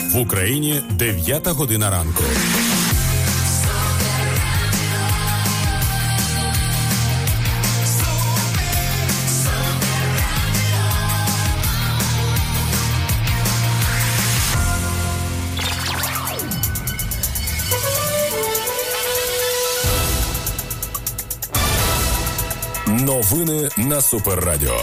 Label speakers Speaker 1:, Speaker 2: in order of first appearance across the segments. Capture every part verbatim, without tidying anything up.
Speaker 1: В Україні дев'ята година ранку. Новини на Суперрадіо.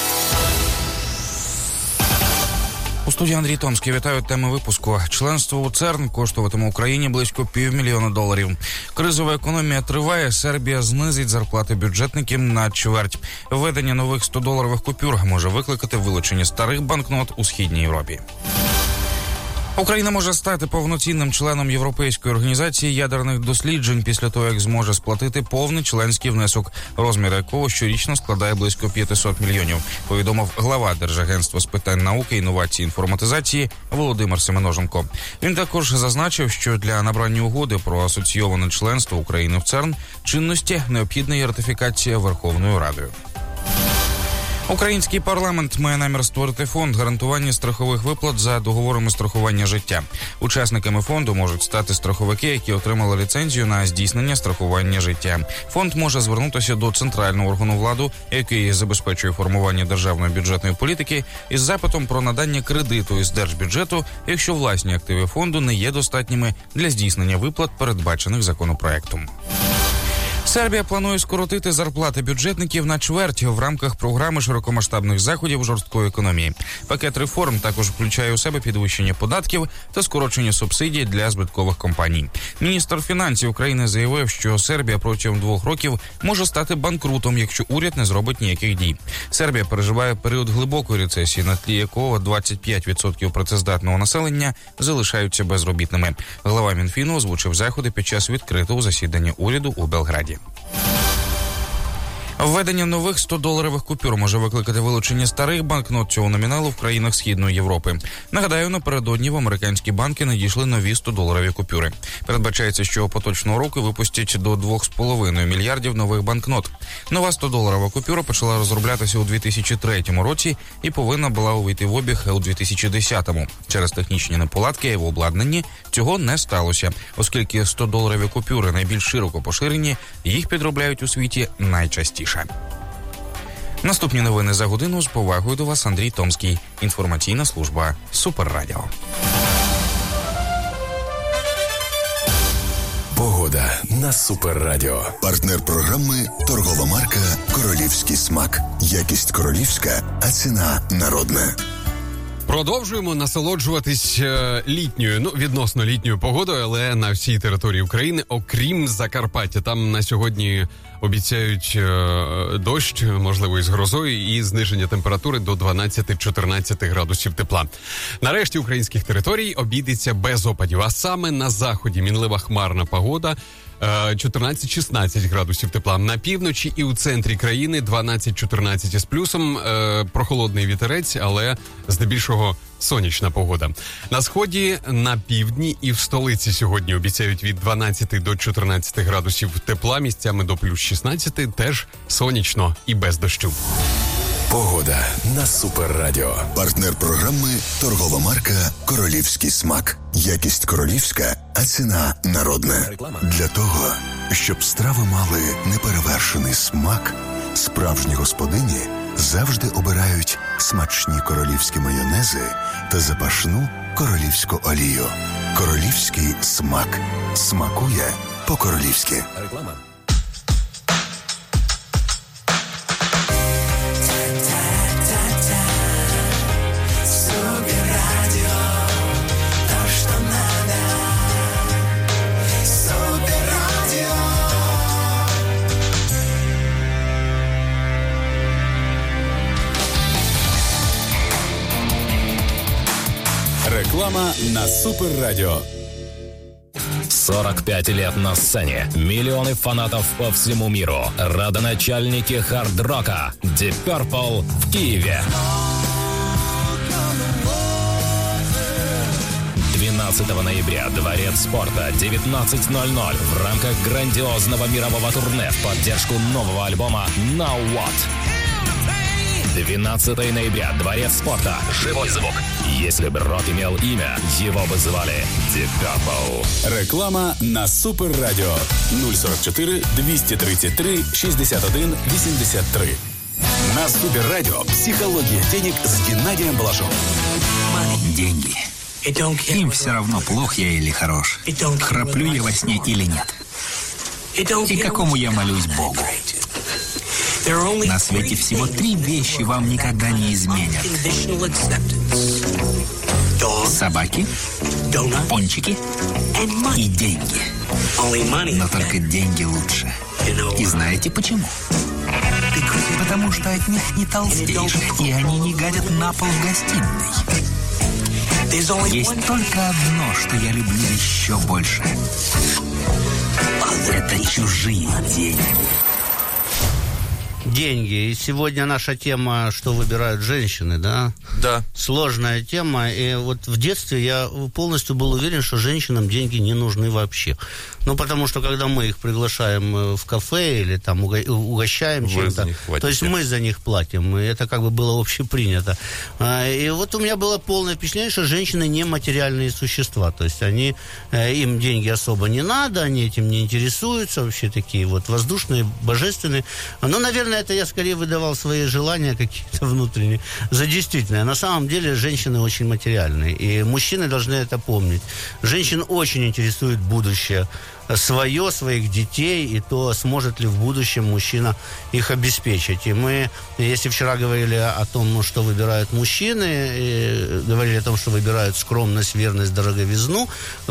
Speaker 2: У студії Андрій Томський. Вітаю, теми випуску. Членство у ЦЕРН коштуватиме Україні близько півмільйона доларів. Кризова економія триває. Сербія знизить зарплати бюджетників на чверть. Введення нових сто-доларових купюр може викликати вилучення старих банкнот у Східній Європі. Україна може стати повноцінним членом Європейської організації ядерних досліджень після того, як зможе сплатити повний членський внесок, розмір якого щорічно складає близько п'ятсот мільйонів, повідомив глава Держагентства з питань науки, інновацій, інформатизації Володимир Семеноженко. Він також зазначив, що для набрання угоди про асоційоване членство України в ЦЕРН чинності необхідна є ратифікація Верховною Радою. Український парламент має намір створити фонд гарантування страхових виплат за договорами страхування життя. Учасниками фонду можуть стати страховики, які отримали ліцензію на здійснення страхування життя. Фонд може звернутися до центрального органу влади, який забезпечує формування державної бюджетної політики, із запитом про надання кредиту із держбюджету, якщо власні активи фонду не є достатніми для здійснення виплат, передбачених законопроектом. Сербія планує скоротити зарплати бюджетників на чверть в рамках програми широкомасштабних заходів жорсткої економії. Пакет реформ також включає у себе підвищення податків та скорочення субсидій для збиткових компаній. Міністр фінансів України заявив, що Сербія протягом двох років може стати банкрутом, якщо уряд не зробить ніяких дій. Сербія переживає період глибокої рецесії, на тлі якого двадцять п'ять відсотків працездатного населення залишаються безробітними. Глава Мінфіну озвучив заходи під час відкритого засідання уряду у Белграді. Введення нових сто-доларових купюр може викликати вилучення старих банкнот цього номіналу в країнах Східної Європи. Нагадаю, напередодні в американські банки надійшли нові сто-доларові купюри. Передбачається, що поточного року випустять до два з половиною мільярдів нових банкнот. Нова сто-доларова купюра почала розроблятися у дві тисячі третьому році і повинна була увійти в обіг у дві тисячі десятому. Через технічні неполадки в обладнанні цього не сталося, оскільки сто-доларові купюри найбільш широко поширені, їх підробляють у світі найчастіше. Наступні новини за годину. З повагою до вас Андрій Томський. Інформаційна служба Суперрадіо.
Speaker 1: Погода на Суперрадіо.
Speaker 3: Партнер програми торгова марка «Королівський смак». Якість королівська, а ціна народна.
Speaker 4: Продовжуємо насолоджуватись е, літньою, ну, відносно літньою погодою, але на всій території України, окрім Закарпаття. Там на сьогодні обіцяють е, дощ, можливо, із грозою, і зниження температури до дванадцять-чотирнадцять градусів тепла. Нарешті українських територій обійдеться без опадів, а саме на заході мінлива хмарна погода, чотирнадцять-шістнадцять градусів тепла. На півночі і у центрі країни дванадцять-чотирнадцять із плюсом, е, прохолодний вітерець, але здебільшого сонячна погода. На сході, на півдні і в столиці сьогодні обіцяють від дванадцяти до чотирнадцяти градусів тепла, місцями до плюс шістнадцяти, теж сонячно і без дощу.
Speaker 1: Погода на Суперрадіо.
Speaker 3: Партнер програми торгова марка «Королівський смак». Якість королівська, а ціна народна. Для того, щоб страви мали неперевершений смак, справжні господині завжди обирають смачні королівські майонези та запашну королівську олію. Королівський смак. Смакує по-королівськи.
Speaker 1: Реклама. Реклама на Суперрадио.
Speaker 5: сорок пять лет на сцене. Миллионы фанатов по всему миру. Родоначальники хард-рока Deep Purple в Киеве. двенадцатого ноября. Дворец спорта. девятнадцать ноль ноль. В рамках грандиозного мирового турне в поддержку нового альбома Now What. двенадцатого ноября. Дворец спорта. Живой звук. Если бы рок имел имя, его бы звали Deep Purple.
Speaker 1: Реклама на Суперрадіо. нуль сорок чотири двісті тридцять три шістдесят один вісімдесят три. На Суперрадио «Психология денег» с Геннадием Балашовым.
Speaker 6: Деньги. Им все равно, плох я или хорош. Храплю я во сне или нет. И какому я молюсь Богу. На свете всего три вещи вам никогда не изменят. Собаки, пончики и деньги. Но только деньги лучше. И знаете почему? Потому что от них не толстеешь, и они не гадят на пол в гостиной. Есть только одно, что я люблю еще больше. Это чужие деньги.
Speaker 7: Деньги. И сегодня наша тема, что выбирают женщины, да?
Speaker 8: Да.
Speaker 7: Сложная тема. И вот в детстве я полностью был уверен, что женщинам деньги не нужны вообще. Ну, потому что, когда мы их приглашаем в кафе или там уго- угощаем Вы чем-то, то есть мы за них платим. И это как бы было общепринято. И вот у меня было полное впечатление, что женщины не материальные существа. То есть они, им деньги особо не надо, они этим не интересуются. Вообще такие вот воздушные, божественные. Но, наверное, это я скорее выдавал свои желания какие-то внутренние за действительное. На самом деле женщины очень материальные. И мужчины должны это помнить. Женщин очень интересует будущее свое, своих детей, и то, сможет ли в будущем мужчина их обеспечить. И мы, если вчера говорили о том, что выбирают мужчины, и говорили о том, что выбирают скромность, верность, дороговизну,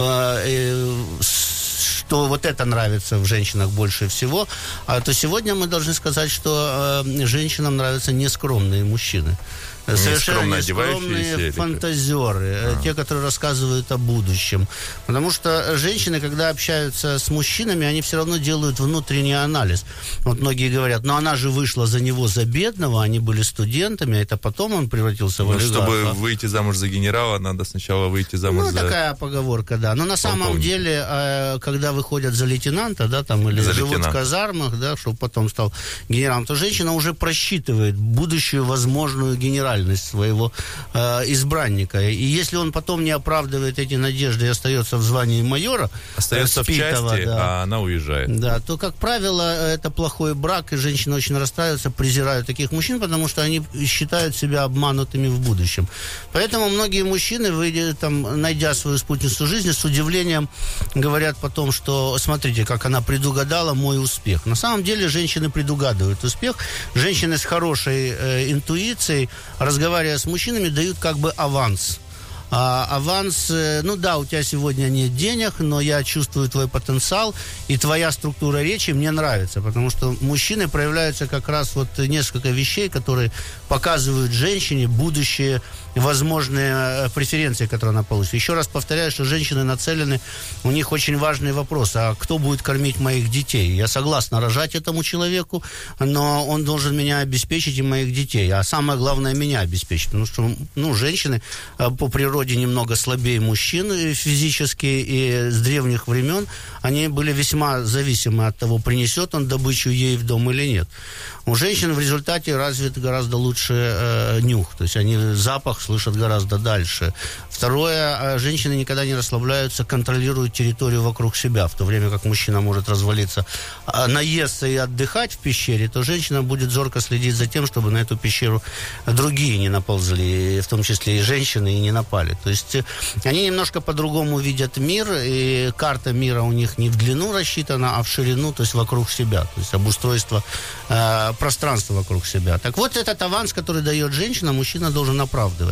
Speaker 7: что вот это нравится в женщинах больше всего, а то сегодня мы должны сказать, что э, женщинам нравятся нескромные мужчины. Совершенно нескромные фантазеры, а. те, которые рассказывают о будущем. Потому что женщины, когда общаются с мужчинами, они все равно делают внутренний анализ. Вот многие говорят, ну она же вышла за него за бедного, они были студентами, а это потом он превратился в олигарха.
Speaker 8: Ну, чтобы выйти замуж за генерала, надо сначала выйти замуж
Speaker 7: ну,
Speaker 8: за...
Speaker 7: Ну, такая поговорка, да. Но на самом полковник. деле, когда выходят за лейтенанта, да, там, или за живут лейтенант. в казармах, да, чтобы потом стал генералом, то женщина уже просчитывает будущую возможную генеральность своего э, избранника. И если он потом не оправдывает эти надежды и остается в звании майора,
Speaker 8: остается спитого, в части, да, а она уезжает.
Speaker 7: Да, то, как правило, это плохой брак, и женщины очень расстраиваются, презирают таких мужчин, потому что они считают себя обманутыми в будущем. Поэтому многие мужчины, выйдя, там, найдя свою спутницу жизни, с удивлением говорят потом, что смотрите, как она предугадала мой успех. На самом деле женщины предугадывают успех. Женщины с хорошей э, интуицией, разговаривая с мужчинами, дают как бы аванс. А, аванс, ну да, у тебя сегодня нет денег, но я чувствую твой потенциал, и твоя структура речи мне нравится, потому что мужчины проявляются как раз вот несколько вещей, которые показывают женщине будущее, возможные преференции, которые она получит. Еще раз повторяю, что женщины нацелены, у них очень важный вопрос, а кто будет кормить моих детей? Я согласна рожать этому человеку, но он должен меня обеспечить и моих детей, а самое главное, меня обеспечить, потому что, ну, женщины по природе немного слабее мужчин физически, и с древних времен они были весьма зависимы от того, принесет он добычу ей в дом или нет. У женщин в результате развит гораздо лучше э, нюх, то есть они запах слышат гораздо дальше. Второе, женщины никогда не расслабляются, контролируют территорию вокруг себя, в то время как мужчина может развалиться, наесться и отдыхать в пещере, то женщина будет зорко следить за тем, чтобы на эту пещеру другие не наползли, в том числе и женщины, и не напали. То есть они немножко по-другому видят мир, и карта мира у них не в длину рассчитана, а в ширину, то есть вокруг себя, то есть обустройство э, пространства вокруг себя. Так вот, этот аванс, который дает женщина, мужчина должен оправдывать.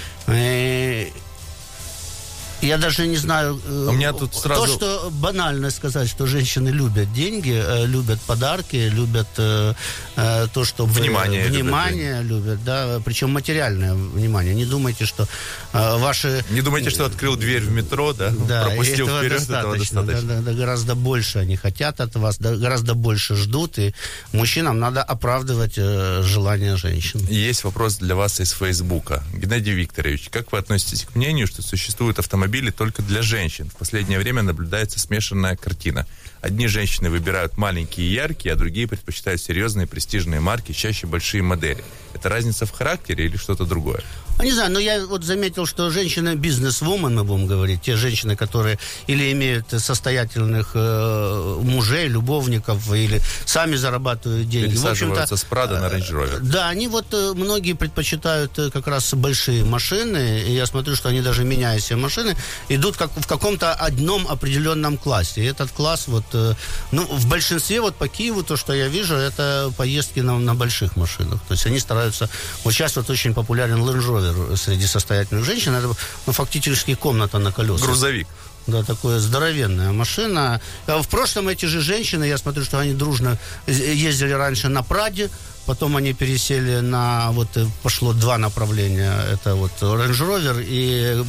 Speaker 7: Я даже не знаю,
Speaker 8: у меня тут сразу...
Speaker 7: то, что банально сказать, что женщины любят деньги, любят подарки, любят э, то, что...
Speaker 8: Внимание.
Speaker 7: Внимание любят, любят, да, причем материальное внимание. Не думайте, что э, ваши...
Speaker 8: Не думайте, что открыл дверь в метро, да,
Speaker 7: да,
Speaker 8: пропустил
Speaker 7: этого
Speaker 8: вперед,
Speaker 7: достаточно,
Speaker 8: этого достаточно.
Speaker 7: Да, да, да, гораздо больше они хотят от вас, да, гораздо больше ждут, и мужчинам надо оправдывать э, желания женщин.
Speaker 8: Есть вопрос для вас из Фейсбука. Геннадий Викторович, как вы относитесь к мнению, что существуют автомобили автомобили только для женщин. В последнее время наблюдается смешанная картина. Одни женщины выбирают маленькие и яркие, а другие предпочитают серьезные престижные марки, чаще большие модели. Это разница в характере или что-то другое?
Speaker 7: Не знаю, но я вот заметил, что женщины бизнес-вумен, мы будем говорить, те женщины, которые или имеют состоятельных э, мужей, любовников, или сами зарабатывают деньги.
Speaker 8: Пересаживаются с Прада на Range Rover.
Speaker 7: Да, они вот, многие предпочитают как раз большие машины, и я смотрю, что они даже меняя себе машины, идут как в каком-то одном определенном классе. И этот класс вот, э, ну, в большинстве вот по Киеву, то, что я вижу, это поездки на, на больших машинах. То есть они стараются, вот сейчас вот очень популярен Range Rover среди состоятельных женщин, это ну, фактически комната на колесах.
Speaker 8: Грузовик.
Speaker 7: Да, такая здоровенная машина. В прошлом эти же женщины, я смотрю, что они дружно ездили раньше на Праде, потом они пересели на, вот пошло два направления, это вот Range Rover и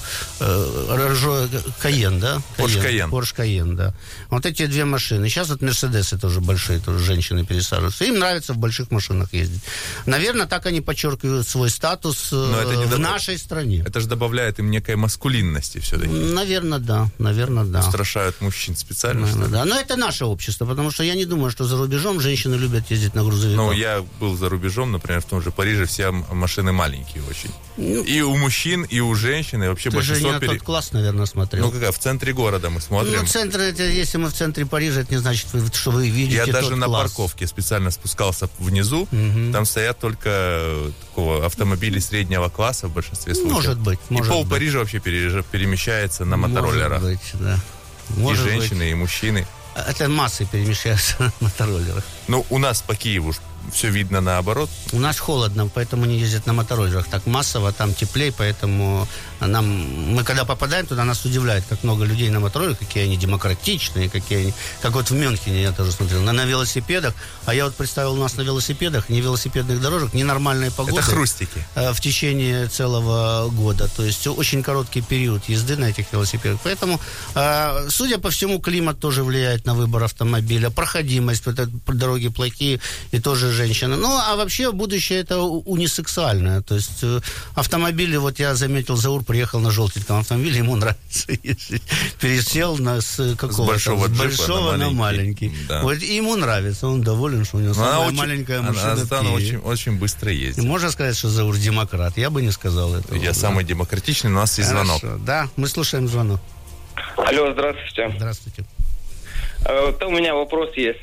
Speaker 7: э, Cayenne, да?
Speaker 8: Porsche Cayenne.
Speaker 7: Porsche Cayenne, да. Вот эти две машины. Сейчас вот Мерседесы тоже большие, тоже женщины пересаживаются. Им нравится в больших машинах ездить. Наверное, так они подчеркивают свой статус э, в доб... нашей стране.
Speaker 8: Это же добавляет им некой маскулинности все-таки.
Speaker 7: Наверное, да. Наверное, да.
Speaker 8: Устрашают мужчин специально.
Speaker 7: Наверное, да. Но это наше общество, потому что я не думаю, что за рубежом женщины любят ездить на грузовиках.
Speaker 8: Ну, я был за рубежом, например, в том же Париже, все машины маленькие очень. Ну, и у мужчин, и у женщин, и вообще
Speaker 7: ты
Speaker 8: большинство...
Speaker 7: Ты же не пере... тот класс, наверное, смотрел.
Speaker 8: Ну, какая? В центре города мы смотрим.
Speaker 7: Ну, центр, это, если мы в центре Парижа, это не значит, что вы видите
Speaker 8: Я
Speaker 7: тот
Speaker 8: даже на
Speaker 7: класс.
Speaker 8: Парковке специально спускался внизу, угу. Там стоят только такого автомобили среднего класса в большинстве случаев.
Speaker 7: Может быть, может
Speaker 8: И пол
Speaker 7: быть.
Speaker 8: Парижа вообще перемещается на мотороллерах.
Speaker 7: Может быть, да.
Speaker 8: Может и женщины, быть. И мужчины.
Speaker 7: Это массы перемещаются на мотороллерах.
Speaker 8: Ну, у нас по Киеву все видно наоборот.
Speaker 7: У нас холодно, поэтому они ездят на мотороллерах. Так массово, там теплее, поэтому нам, мы когда попадаем туда, нас удивляет, как много людей на мотороллерах, какие они демократичные, какие они, как вот в Мюнхене я тоже смотрел, на, на велосипедах. А я вот представил у нас на велосипедах, ни велосипедных дорожек, ни нормальной погоды.
Speaker 8: Это хрустики.
Speaker 7: В течение целого года. То есть очень короткий период езды на этих велосипедах. Поэтому, судя по всему, климат тоже влияет на выбор автомобиля. Проходимость, дороги плохие, и тоже женщины. Ну, а вообще будущее это унисексуальное. То есть автомобили, вот я заметил, Заур приехал на желтеньком автомобиле, ему нравится ездить. Пересел на, с какого-то,
Speaker 8: с большого,
Speaker 7: с большого
Speaker 8: на
Speaker 7: на
Speaker 8: маленький.
Speaker 7: маленький.
Speaker 8: Да.
Speaker 7: Вот, и ему нравится, он доволен, что у него самая
Speaker 8: очень,
Speaker 7: маленькая машина
Speaker 8: она,
Speaker 7: в Киеве.
Speaker 8: Она очень, очень быстро ездит.
Speaker 7: Можно сказать, что Заур демократ? Я бы не сказал этого.
Speaker 8: Я
Speaker 7: да.
Speaker 8: самый демократичный, у нас есть
Speaker 7: Хорошо.
Speaker 8: звонок.
Speaker 7: Да, мы слушаем звонок.
Speaker 9: Алло, здравствуйте.
Speaker 7: Здравствуйте.
Speaker 9: Вот у меня вопрос есть.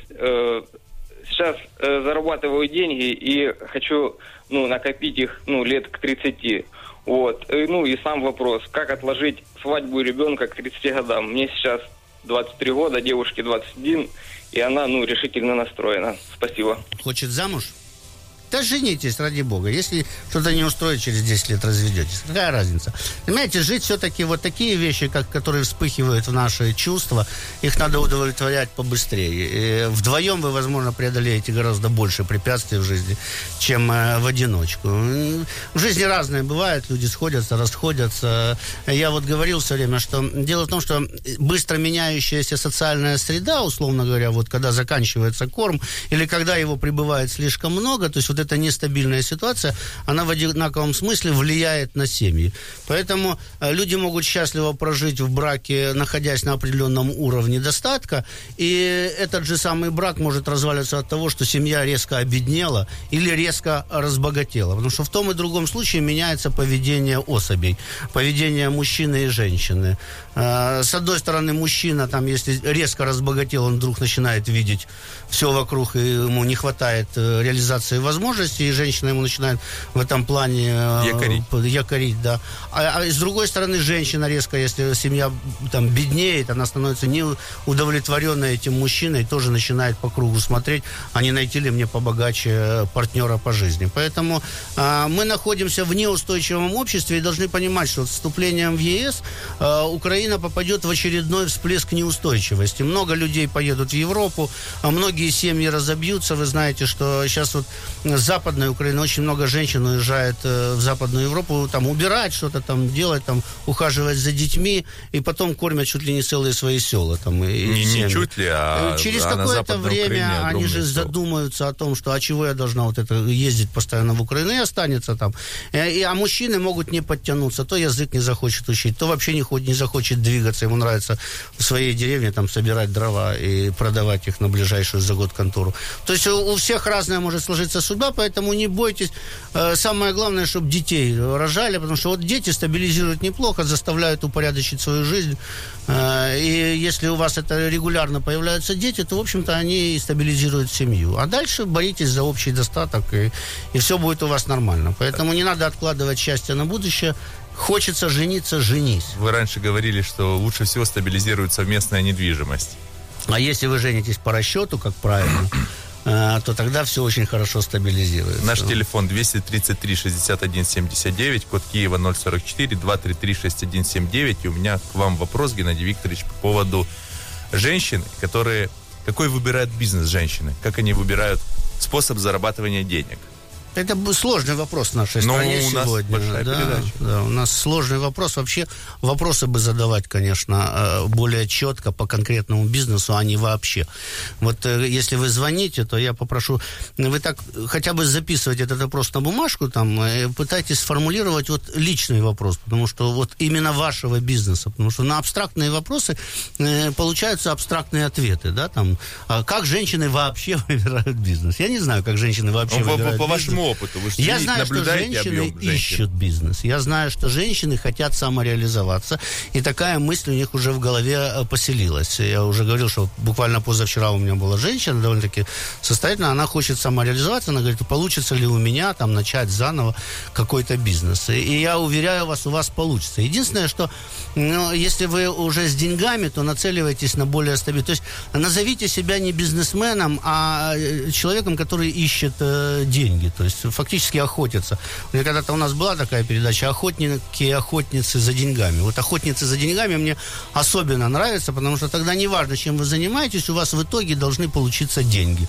Speaker 9: Сейчас зарабатываю деньги и хочу, ну, накопить их, ну, лет к тридцати. Вот. Ну, и сам вопрос, как отложить свадьбу ребенка к тридцати годам. Мне сейчас двадцать три года, девушке двадцать один, и она, ну, решительно настроена. Спасибо.
Speaker 7: Хочет замуж? Да женитесь, ради бога. Если что-то не устроит, через десять лет разведетесь. Какая разница? Понимаете, жить все-таки вот такие вещи, как, которые вспыхивают в наши чувства, их надо удовлетворять побыстрее. И вдвоем вы, возможно, преодолеете гораздо больше препятствий в жизни, чем э, в одиночку. В жизни разное бывает, люди сходятся, расходятся. Я вот говорил все время, что дело в том, что быстро меняющаяся социальная среда, условно говоря, вот когда заканчивается корм, или когда его прибывает слишком много, то есть вот эта нестабильная ситуация, она в одинаковом смысле влияет на семьи. Поэтому э, люди могут счастливо прожить в браке, находясь на определенном уровне достатка, и этот же самый брак может разваливаться от того, что семья резко обеднела или резко разбогатела. Потому что в том и другом случае меняется поведение особей, поведение мужчины и женщины. Э, с одной стороны, мужчина, там, если резко разбогател, он вдруг начинает видеть все вокруг, и ему не хватает э, реализации возможностей, и женщина ему начинает в этом плане э,
Speaker 8: якорить.
Speaker 7: якорить, да. А, а с другой стороны, женщина резко, если семья там беднеет, она становится неудовлетворенной этим мужчиной, тоже начинает по кругу смотреть, а не найти ли мне побогаче партнера по жизни. Поэтому э, мы находимся в неустойчивом обществе и должны понимать, что с вступлением в ЕС э, Украина попадет в очередной всплеск неустойчивости. Много людей поедут в Европу, а многие семьи разобьются. Вы знаете, что сейчас вот с Западной Украины очень много женщин уезжает в Западную Европу, там, убирать что-то, там, делать, там, ухаживать за детьми, и потом кормят чуть ли не целые свои села. Там, и
Speaker 8: не, не чуть ли, а
Speaker 7: через
Speaker 8: а
Speaker 7: какое-то время они же сел. задумаются о том, что, а чего я должна вот это ездить постоянно в Украину, и останется там. И, а мужчины могут не подтянуться, то язык не захочет учить, то вообще не, хоть, не захочет двигаться, ему нравится в своей деревне там собирать дрова и продавать их на ближайшую за год контору. То есть у, у всех разная может сложиться судьба, поэтому не бойтесь. Самое главное, чтобы детей рожали, потому что вот дети стабилизируют неплохо, заставляют упорядочить свою жизнь. И если у вас это регулярно появляются дети, то, в общем-то, они стабилизируют семью. А дальше боритесь за общий достаток, и, и все будет у вас нормально. Поэтому не надо откладывать счастье на будущее. Хочется жениться, женись.
Speaker 8: Вы раньше говорили, что лучше всего стабилизирует совместная недвижимость.
Speaker 7: А если вы женитесь по расчету, как правильно, то тогда все очень хорошо стабилизируется.
Speaker 8: Наш телефон двести тридцать три шестьдесят один семьдесят девять, код Киева ноль сорок четыре два три три шесть один семь девять. И у меня к вам вопрос, Геннадий Викторович, по поводу женщин, которые... Какой выбирают бизнес женщины? Как они выбирают способ зарабатывания денег?
Speaker 7: Это сложный вопрос в нашей стране
Speaker 8: Но у нас
Speaker 7: сегодня.
Speaker 8: большая
Speaker 7: да,
Speaker 8: передача.
Speaker 7: Да, у нас сложный вопрос. Вообще вопросы бы задавать, конечно, более четко по конкретному бизнесу, а не вообще. Вот если вы звоните, то я попрошу, вы так хотя бы записывать этот вопрос на бумажку, там, пытайтесь сформулировать вот личный вопрос, потому что вот именно вашего бизнеса, потому что на абстрактные вопросы получаются абстрактные ответы, да, там, как женщины вообще выбирают бизнес. Я не знаю, как женщины вообще
Speaker 8: ну,
Speaker 7: выбирают
Speaker 8: по, по
Speaker 7: бизнес.
Speaker 8: Вашему опыту, вы же
Speaker 7: Я знаю, что женщины ищут бизнес. Я знаю, что женщины хотят самореализоваться. И такая мысль у них уже в голове поселилась. Я уже говорил, что буквально позавчера у меня была женщина, довольно-таки состоятельная. Она хочет самореализоваться. Она говорит, получится ли у меня там начать заново какой-то бизнес. И я уверяю вас, у вас получится. Единственное, что ну, если вы уже с деньгами, то нацеливайтесь на более стабильность. То есть назовите себя не бизнесменом, а человеком, который ищет э, деньги. То есть фактически охотятся. Когда-то у нас была такая передача «Охотники и охотницы за деньгами». Вот охотницы за деньгами мне особенно нравятся, потому что тогда неважно, чем вы занимаетесь, у вас в итоге должны получиться деньги.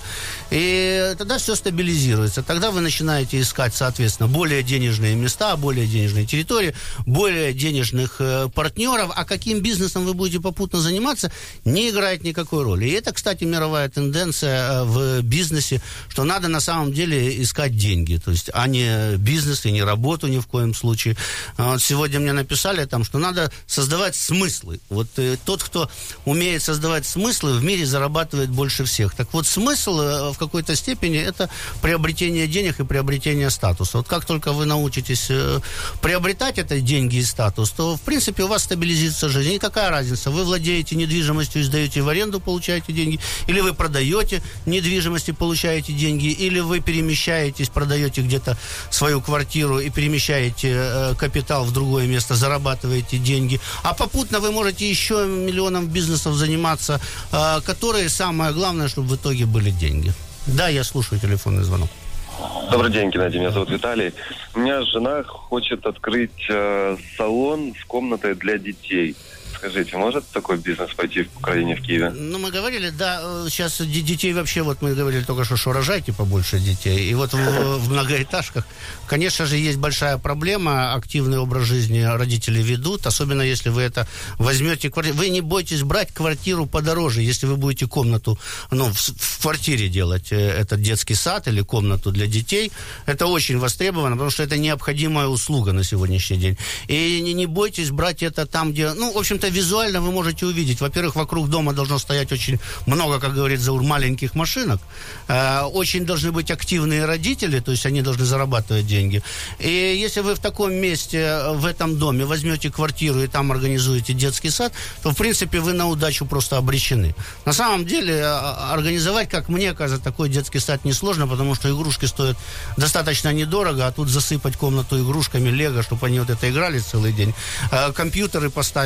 Speaker 7: И тогда все стабилизируется. Тогда вы начинаете искать, соответственно, более денежные места, более денежные территории, более денежных э, партнеров. А каким бизнесом вы будете попутно заниматься, не играет никакой роли. И это, кстати, мировая тенденция в бизнесе, что надо на самом деле искать деньги, то есть, а не бизнес и не работу ни в коем случае. Вот сегодня мне написали там, что надо создавать смыслы. Вот э, тот, кто умеет создавать смыслы, в мире зарабатывает больше всех. Так вот, смысл э, в какой-то степени это приобретение денег и приобретение статуса. Вот как только вы научитесь э, приобретать это деньги и статус, то, в принципе, у вас стабилизируется жизнь. И какая разница? Вы владеете недвижимостью и сдаете в аренду, получаете деньги, или вы продаете недвижимость и получаете деньги, или вы перемещаетесь, продаете где-то свою квартиру и перемещаете э, капитал в другое место, зарабатываете деньги. А попутно вы можете еще миллионом бизнесов заниматься, э, которые, самое главное, чтобы в итоге были деньги. Да, я слушаю телефонный звонок.
Speaker 10: Добрый день, Геннадий, меня зовут Виталий. У меня жена хочет открыть э, салон с комнатой для детей. Скажите, может такой бизнес пойти в Украине, в Киеве?
Speaker 7: Ну, мы говорили, да, сейчас детей вообще, вот мы говорили только что, что рожайте побольше детей. И вот в, в многоэтажках, конечно же, есть большая проблема. Активный образ жизни родители ведут, особенно если вы это возьмете квартиру. Вы не бойтесь брать квартиру подороже, если вы будете комнату, ну, в, в квартире делать этот детский сад или комнату для детей. Это очень востребовано, потому что это необходимая услуга на сегодняшний день. И не, не бойтесь брать это там, где, ну, в общем-то, визуально вы можете увидеть. Во-первых, вокруг дома должно стоять очень много, как говорит Заур, маленьких машинок. Э, очень должны быть активные родители, то есть они должны зарабатывать деньги. И если вы в таком месте, в этом доме возьмете квартиру и там организуете детский сад, то, в принципе, вы на удачу просто обречены. На самом деле, организовать, как мне кажется, такой детский сад несложно, потому что игрушки стоят достаточно недорого, а тут засыпать комнату игрушками, лего, чтобы они вот это играли целый день. Э, компьютеры поставить,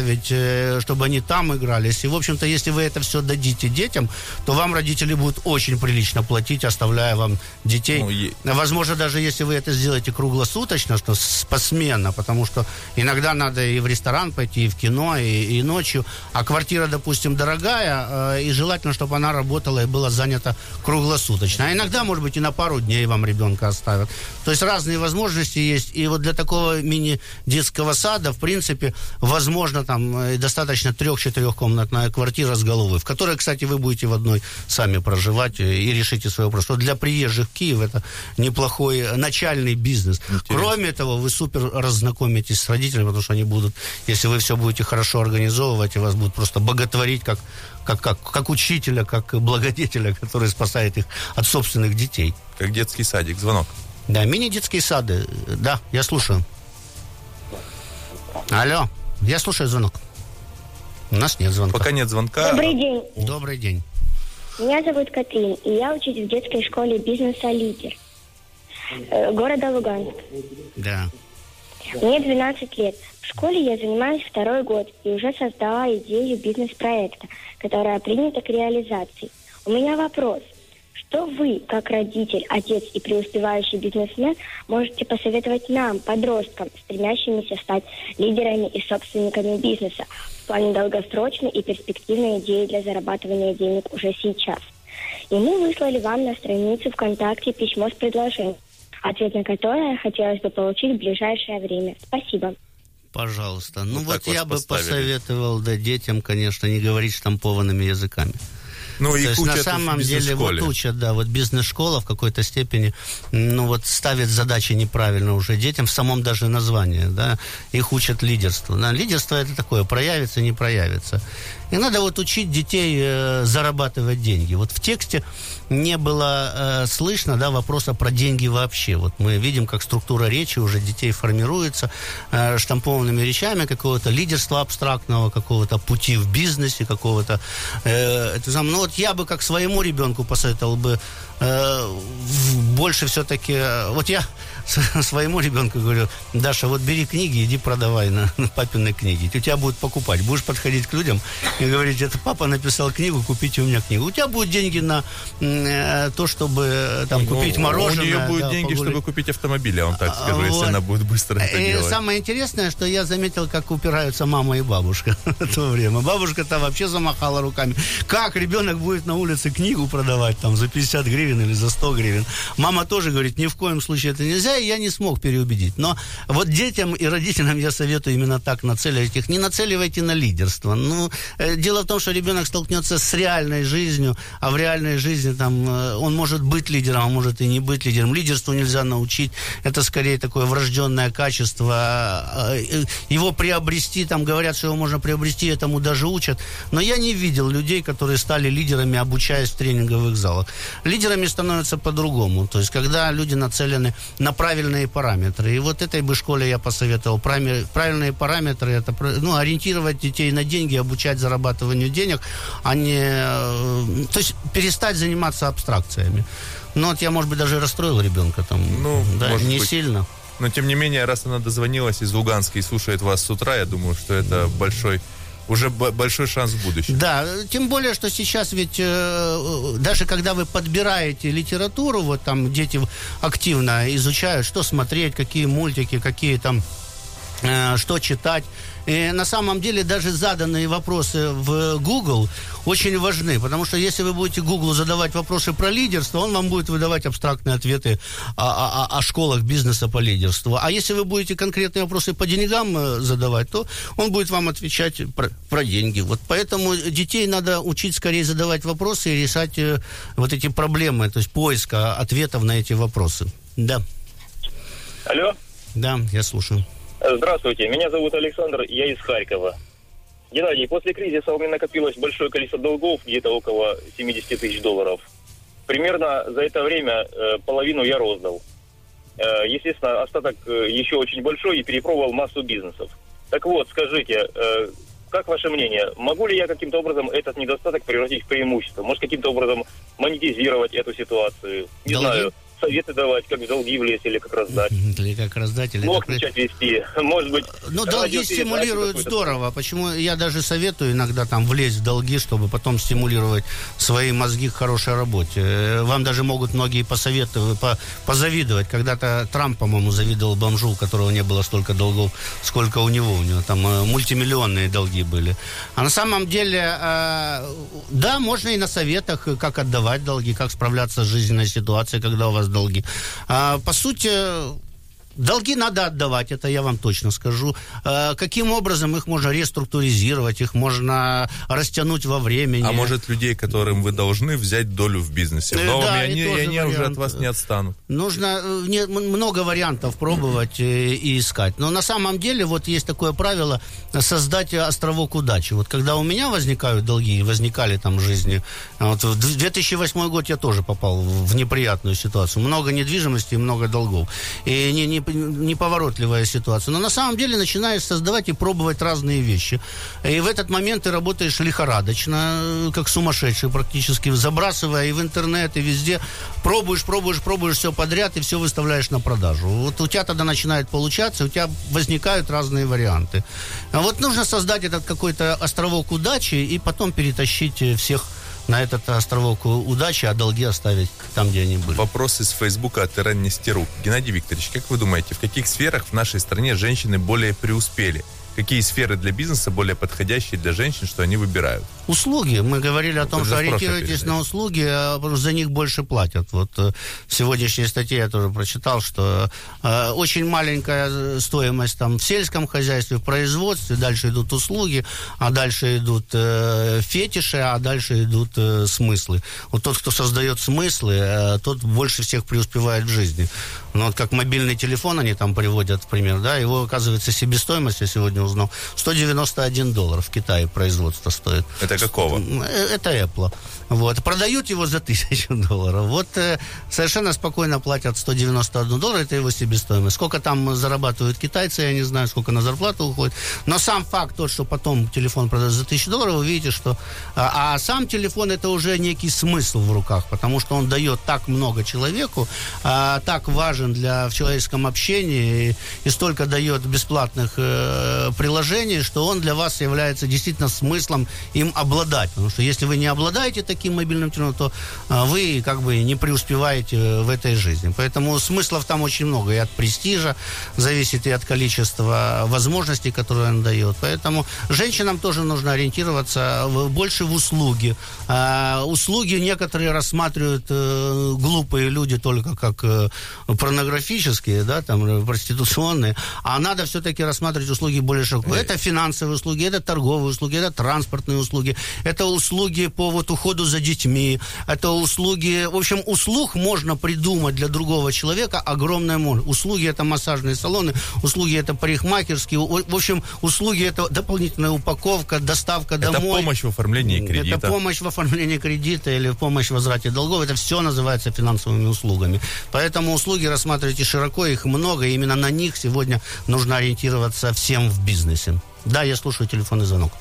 Speaker 7: э, чтобы они там игрались. И, в общем-то, если вы это все дадите детям, то вам родители будут очень прилично платить, оставляя вам детей. Ну, и... Возможно, даже если вы это сделаете круглосуточно, что посменно, потому что иногда надо и в ресторан пойти, и в кино, и, и ночью. А квартира, допустим, дорогая, э, и желательно, чтобы она работала и была занята круглосуточно. А иногда, может быть, и на пару дней вам ребенка оставят. То есть разные возможности есть. И вот для такого мини-детского сада, в принципе, возможно, там достаточно трех-четырехкомнатная квартира с головой, в которой, кстати, вы будете в одной сами проживать и решите свой вопрос. Вот для приезжих в Киев это неплохой начальный бизнес. Интересно. Кроме того, вы супер раззнакомитесь с родителями, потому что они будут, если вы все будете хорошо организовывать, и вас будут просто боготворить как, как, как, как учителя, как благодетеля, который спасает их от собственных детей.
Speaker 8: Как детский садик. Звонок.
Speaker 7: Да, мини-детские сады. Да, я слушаю. Алло, я слушаю звонок. У нас нет звонка.
Speaker 8: Пока нет звонка.
Speaker 11: Добрый день.
Speaker 7: Добрый день.
Speaker 11: Меня зовут Катрин, и я учусь в детской школе бизнеса «Лидер» города Луганск.
Speaker 7: Да.
Speaker 11: Мне двенадцать лет. В школе я занимаюсь второй год и уже создала идею бизнес-проекта, которая принята к реализации. У меня вопрос. Что вы, как родитель, отец и преуспевающий бизнесмен, можете посоветовать нам, подросткам, стремящимися стать лидерами и собственниками бизнеса, в плане долгосрочной и перспективной идеи для зарабатывания денег уже сейчас? И мы выслали вам на страницу ВКонтакте письмо с предложением, ответ на которое хотелось бы получить в ближайшее время. Спасибо.
Speaker 7: Пожалуйста. Ну вот,
Speaker 8: вот
Speaker 7: я бы
Speaker 8: поставили.
Speaker 7: посоветовал, да, детям, конечно, не говорить штампованными языками.
Speaker 8: Ну, их
Speaker 7: То есть
Speaker 8: учат
Speaker 7: на самом
Speaker 8: в
Speaker 7: деле вот учат, да, вот бизнес-школа в какой-то степени, ну вот ставит задачи неправильно уже детям в самом даже названии, да, их учат лидерству. Да. Лидерство это такое, проявится, не проявится. И надо вот учить детей э, зарабатывать деньги. Вот в тексте не было э, слышно, да, вопроса про деньги вообще. Вот мы видим, как структура речи уже детей формируется э, штампованными речами какого-то лидерства абстрактного, какого-то пути в бизнесе, какого-то... Э, это, ну вот я бы как своему ребенку посоветовал бы э, больше все-таки... Вот я своему ребенку говорю: Даша, вот бери книги, иди продавай на, на папины книги. У тебя будут покупать. Будешь подходить к людям и говорить: это папа написал книгу, купите у меня книгу. У тебя будут деньги на э, то, чтобы там купить ну, мороженое.
Speaker 8: У нее будут
Speaker 7: да,
Speaker 8: деньги,
Speaker 7: погулять.
Speaker 8: чтобы купить автомобиль, я вам так скажу, вот. Если она будет быстро это
Speaker 7: и
Speaker 8: делать.
Speaker 7: Самое интересное, что я заметил, как упираются мама и бабушка в то время. Бабушка-то вообще замахала руками. Как ребенок будет на улице книгу продавать там за пятьдесят гривен или за сто гривен? Мама тоже говорит: ни в коем случае это нельзя, и я не смог переубедить. Но вот детям и родителям я советую именно так нацеливать их. Не нацеливайте на лидерство. Ну, дело в том, что ребенок столкнется с реальной жизнью, а в реальной жизни там он может быть лидером, а может и не быть лидером. Лидерству нельзя научить. Это скорее такое врожденное качество. Его приобрести, там говорят, что его можно приобрести, этому даже учат. Но я не видел людей, которые стали лидерами, обучаясь в тренинговых залах. Лидерами становятся по-другому. То есть, когда люди нацелены на правильные параметры. И вот этой бы школе я посоветовал. Правильные параметры — это, ну, ориентировать детей на деньги, обучать зарабатыванию денег, а не... То есть перестать заниматься абстракциями. Ну, вот я, может быть, даже расстроил ребенка там.
Speaker 8: Ну,
Speaker 7: да, не
Speaker 8: быть.
Speaker 7: сильно.
Speaker 8: Но, тем не менее, раз она дозвонилась из Луганска и слушает вас с утра, я думаю, что это большой... Уже большой шанс в будущем.
Speaker 7: Да, тем более, что сейчас ведь э, даже когда вы подбираете литературу, вот там дети активно изучают, что смотреть, какие мультики, какие там, э, что читать. И на самом деле даже заданные вопросы в Google очень важны, потому что если вы будете Google задавать вопросы про лидерство, он вам будет выдавать абстрактные ответы о, о, о школах бизнеса по лидерству. А если вы будете конкретные вопросы по деньгам задавать, то он будет вам отвечать про, про деньги. Вот поэтому детей надо учить скорее задавать вопросы и решать э, вот эти проблемы, то есть поиска ответов на эти вопросы. Да.
Speaker 12: Алло?
Speaker 7: Да, я слушаю.
Speaker 12: Здравствуйте, меня зовут Александр, я из Харькова. Геннадий, после кризиса у меня накопилось большое количество долгов, где-то около семьдесят тысяч долларов. Примерно за это время э, половину я роздал. Э, естественно, остаток э, еще очень большой и перепробовал массу бизнесов. Так вот, скажите, э, как ваше мнение, могу ли я каким-то образом этот недостаток превратить в преимущество? Может, каким-то образом монетизировать эту ситуацию? Не
Speaker 7: Долги?
Speaker 12: знаю, советы давать, как в долги влезть или как раздать.
Speaker 7: Или как раздать, или
Speaker 12: Блог
Speaker 7: как...
Speaker 12: начать вести. Может быть...
Speaker 7: Ну, долги стимулируют здорово. Почему я даже советую иногда там влезть в долги, чтобы потом стимулировать свои мозги к хорошей работе. Вам даже могут многие посоветовать, позавидовать. Когда-то Трамп, по-моему, завидовал бомжу, у которого не было столько долгов, сколько у него. У него там мультимиллионные долги были. А на самом деле, да, можно и на советах, как отдавать долги, как справляться с жизненной ситуацией, когда у вас долги. По сути... Долги надо отдавать, это я вам точно скажу. Каким образом их можно реструктуризировать, их можно растянуть во времени.
Speaker 8: А может, людей, которым вы должны, взять долю в бизнесе в новом, да, и они, и они уже от вас не отстанут?
Speaker 7: Нужно не, много вариантов пробовать и, и искать. Но на самом деле вот есть такое правило создать островок удачи. Вот когда у меня возникают долги, возникали там в жизни, вот в две тысячи восьмой год я тоже попал в неприятную ситуацию. Много недвижимости и много долгов. И не, не неповоротливая ситуация. Но на самом деле начинаешь создавать и пробовать разные вещи. И в этот момент ты работаешь лихорадочно, как сумасшедший практически, забрасывая и в интернет, и везде. Пробуешь, пробуешь, пробуешь все подряд и все выставляешь на продажу. Вот у тебя тогда начинает получаться, у тебя возникают разные варианты. А вот нужно создать этот какой-то островок удачи и потом перетащить всех на этот островок удачи, а долги оставить там, где они были.
Speaker 8: Вопрос из Фейсбука от Ирен Нестерук. Геннадий Викторович, как вы думаете, в каких сферах в нашей стране женщины более преуспели? Какие сферы для бизнеса более подходящие для женщин, что они выбирают?
Speaker 7: Услуги. Мы говорили о том, что ориентируйтесь на услуги, а за них больше платят. Вот в сегодняшней статье я тоже прочитал, что э, очень маленькая стоимость там в сельском хозяйстве, в производстве, дальше идут услуги, а дальше идут э, фетиши, а дальше идут э, смыслы. Вот тот, кто создает смыслы, э, тот больше всех преуспевает в жизни. Ну, вот как мобильный телефон они там приводят в пример, да, его, оказывается, себестоимость, я сегодня узнал, сто девяносто один доллар в Китае производство стоит.
Speaker 8: Это какого?
Speaker 7: Это Apple. Вот. Продают его за тысячу долларов. Вот э, совершенно спокойно платят сто девяносто один доллар, это его себестоимость. Сколько там зарабатывают китайцы, я не знаю, сколько на зарплату уходит. Но сам факт тот, что потом телефон продают за тысячу долларов, вы видите, что... А, а сам телефон это уже некий смысл в руках, потому что он дает так много человеку, а, так важен для, в человеческом общении и, и столько дает бесплатных э, приложений, что он для вас является действительно смыслом им обладать. Потому что если вы не обладаете таким мобильным телефоном, то а, вы как бы не преуспеваете в этой жизни. Поэтому смыслов там очень много. И от престижа зависит, и от количества возможностей, которые он дает. Поэтому женщинам тоже нужно ориентироваться в, больше в услуги. А, услуги некоторые рассматривают э, глупые люди только как э, порнографические, да, там, проституционные. А надо все-таки рассматривать услуги более широко. Это финансовые услуги, это торговые услуги, это транспортные услуги, это услуги по вот уходу за детьми, это услуги... В общем, услуг можно придумать для другого человека огромное море. Услуги это массажные салоны, услуги это парикмахерские, в общем, услуги это дополнительная упаковка, доставка
Speaker 8: это
Speaker 7: домой.
Speaker 8: Это помощь в оформлении кредита.
Speaker 7: Это помощь в оформлении кредита или помощь в возврате долгов. Это все называется финансовыми услугами. Поэтому услуги рассматривайте широко, их много, и именно на них сегодня нужно ориентироваться всем в бизнесе. Да, я слушаю телефонный звонок.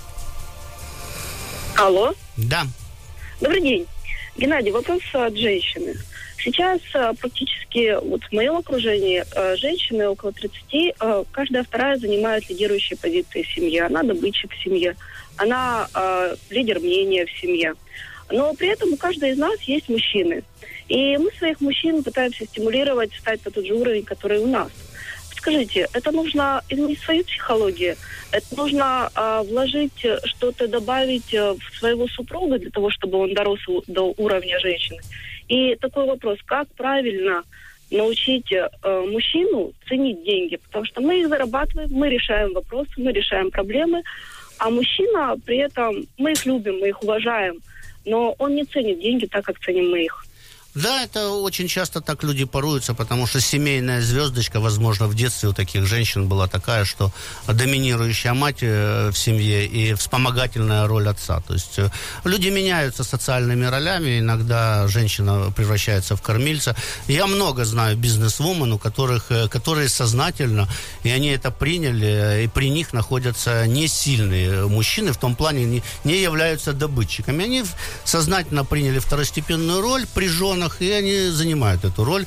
Speaker 13: Алло.
Speaker 7: Да.
Speaker 13: Добрый день. Геннадий, вопрос от женщины. Сейчас практически вот в моем окружении женщины около тридцати, каждая вторая занимает лидирующие позиции в семье. Она добытчик в семье, она лидер мнения в семье. Но при этом у каждой из нас есть мужчины. И мы своих мужчин пытаемся стимулировать, встать на тот же уровень, который у нас. Скажите, это нужно изменить свою психологию? Это нужно а, вложить что-то, добавить в своего супруга для того, чтобы он дорос до уровня женщины? И такой вопрос, как правильно научить а, мужчину ценить деньги? Потому что мы их зарабатываем, мы решаем вопросы, мы решаем проблемы, а мужчина при этом, мы их любим, мы их уважаем, но он не ценит деньги так, как ценим мы их.
Speaker 7: Да, это очень часто так люди поруются, потому что семейная звездочка, возможно, в детстве у таких женщин была такая, что доминирующая мать в семье и вспомогательная роль отца. То есть люди меняются социальными ролями, иногда женщина превращается в кормильца. Я много знаю бизнес-вумен, у которых, которые сознательно, и они это приняли, и при них находятся не сильные мужчины, в том плане не, не являются добытчиками. Они сознательно приняли второстепенную роль, прижженную, регионах, и они занимают эту роль.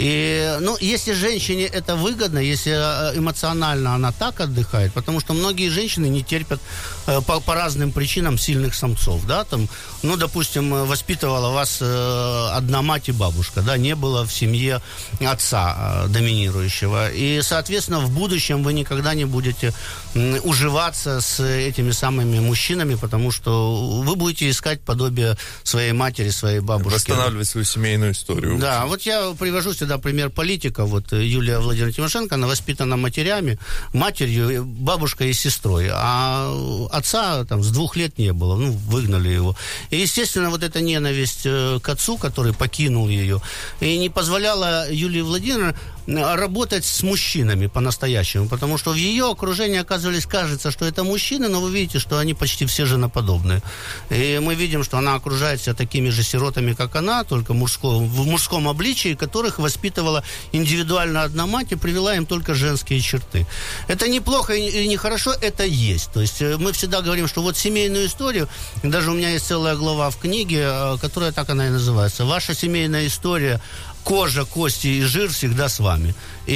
Speaker 7: И, ну, если женщине это выгодно, если эмоционально она так отдыхает, потому что многие женщины не терпят э, по, по разным причинам сильных самцов, да, там, ну, допустим, воспитывала вас э, одна мать и бабушка, да, не было в семье отца э, доминирующего, и, соответственно, в будущем вы никогда не будете э, уживаться с этими самыми мужчинами, потому что вы будете искать подобие своей матери, своей бабушки.
Speaker 8: Восстанавливать свою семейную историю.
Speaker 7: Да, вот я привожу сюда пример политика. Вот Юлия Владимировна Тимошенко, она воспитана матерями, матерью, бабушкой и сестрой. А отца там с двух лет не было, ну, выгнали его. И, естественно, вот эта ненависть к отцу, который покинул ее, и не позволяла Юлии Владимировне работать с мужчинами по-настоящему, потому что в ее окружении оказывались, кажется, что это мужчины, но вы видите, что они почти все женоподобные. И мы видим, что она окружает себя такими же сиротами, как она, только мужского, в мужском обличии, которых воспитывала индивидуально одна мать и привела им только женские черты. Это неплохо и не хорошо, это есть. То есть мы всегда говорим, что вот семейную историю, даже у меня есть целая глава в книге, которая так она и называется, «Ваша семейная история, кожа, кости и жир всегда с вами».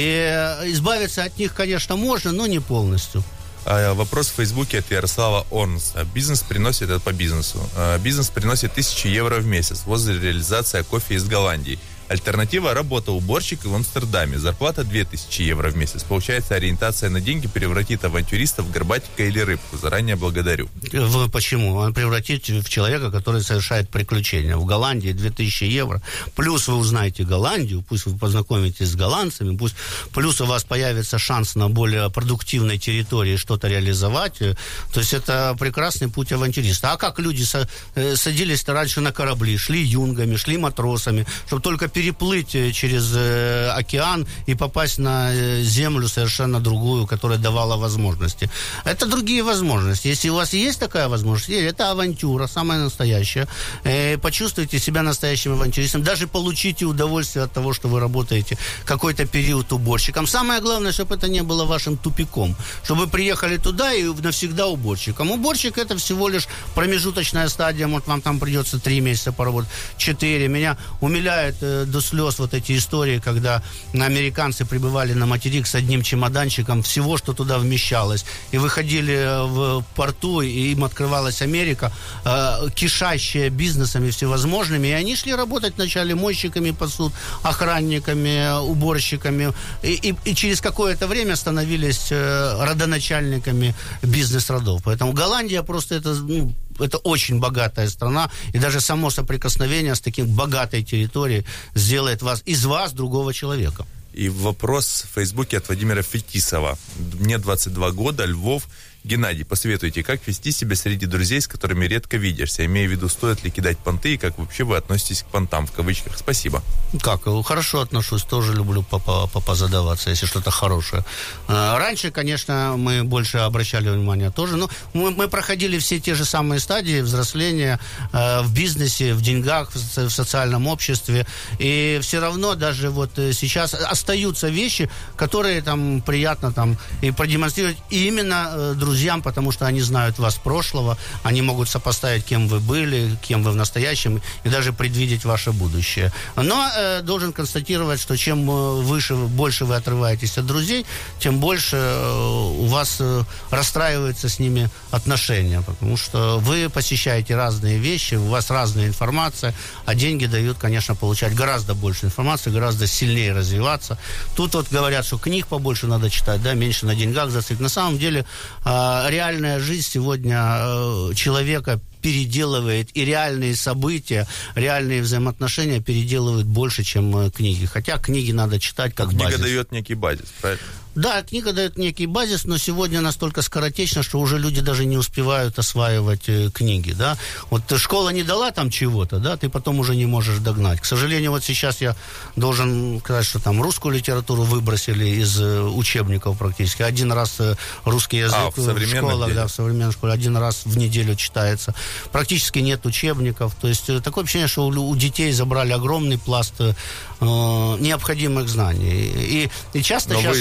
Speaker 7: И избавиться от них, конечно, можно, но не полностью.
Speaker 8: Вопрос в Фейсбуке от Ярослава Орнса. Бизнес приносит, это по бизнесу, бизнес приносит тысячи евро в месяц возле реализации кофе из Голландии. Альтернатива – работа уборщика в Амстердаме. Зарплата две тысячи евро в месяц. Получается, ориентация на деньги превратит авантюриста в горбатика или рыбку. Заранее благодарю.
Speaker 7: Вы почему? Он превратит в человека, который совершает приключения. В Голландии две тысячи евро. Плюс вы узнаете Голландию, пусть вы познакомитесь с голландцами, пусть плюс у вас появится шанс на более продуктивной территории что-то реализовать. То есть это прекрасный путь авантюриста. А как люди садились-то раньше на корабли, шли юнгами, шли матросами, чтобы только переплыть через э, океан и попасть на э, землю совершенно другую, которая давала возможности. Это другие возможности. Если у вас есть такая возможность, это авантюра, самая настоящая. Э, почувствуйте себя настоящим авантюристом. Даже получите удовольствие от того, что вы работаете какой-то период уборщиком. Самое главное, чтобы это не было вашим тупиком. Чтобы вы приехали туда и навсегда уборщиком. Уборщик — это всего лишь промежуточная стадия. Может, вам там придется три месяца поработать, четыре. Меня умиляет э, до слез вот эти истории, когда американцы прибывали на материк с одним чемоданчиком всего, что туда вмещалось, и выходили в порту, и им открывалась Америка, э, кишащая бизнесами всевозможными, и они шли работать вначале мойщиками посуд, охранниками, уборщиками, и, и, и через какое-то время становились э, родоначальниками бизнес-родов. Поэтому Голландия просто это, ну, это очень богатая страна, и даже само соприкосновение с таким богатой территорией сделает вас, из вас другого человека.
Speaker 8: И вопрос в Фейсбуке от Владимира Фетисова. Мне двадцать два года, Львов. Геннадий, посоветуйте, как вести себя среди друзей, с которыми редко видишься? Имея в виду, стоит ли кидать понты, и как вообще вы относитесь к понтам, в кавычках? Спасибо.
Speaker 7: Как? Хорошо отношусь, тоже люблю попозадаваться, если что-то хорошее. Раньше, конечно, мы больше обращали внимание тоже, но мы, мы проходили все те же самые стадии взросления в бизнесе, в деньгах, в социальном обществе, и все равно даже вот сейчас остаются вещи, которые там приятно там и продемонстрировать и именно друзьям, друзьям, потому что они знают вас прошлого, они могут сопоставить, кем вы были, кем вы в настоящем, и даже предвидеть ваше будущее. Но э, должен констатировать, что чем выше, больше вы отрываетесь от друзей, тем больше э, у вас э, расстраиваются с ними отношения, потому что вы посещаете разные вещи, у вас разная информация, а деньги дают, конечно, получать гораздо больше информации, гораздо сильнее развиваться. Тут вот говорят, что книг побольше надо читать, да, меньше на деньгах зацикливаться. На самом деле э, реальная жизнь сегодня э, человека переделывает, и реальные события, реальные взаимоотношения переделывают больше, чем э, книги. Хотя книги надо читать как
Speaker 8: Книга
Speaker 7: базис.
Speaker 8: Книга дает некий базис, правильно?
Speaker 7: Да, книга дает некий базис, но сегодня настолько скоротечно, что уже люди даже не успевают осваивать э, книги, да. Вот школа не дала там чего-то, да, ты потом уже не можешь догнать. К сожалению, вот сейчас я должен сказать, что там русскую литературу выбросили из э, учебников практически. Один раз э, русский язык а, в, в школах, деле. да, в современной школе, один раз в неделю читается. Практически нет учебников. То есть э, такое ощущение, что у, у детей забрали огромный пласт э, необходимых знаний. И, и часто но сейчас в школах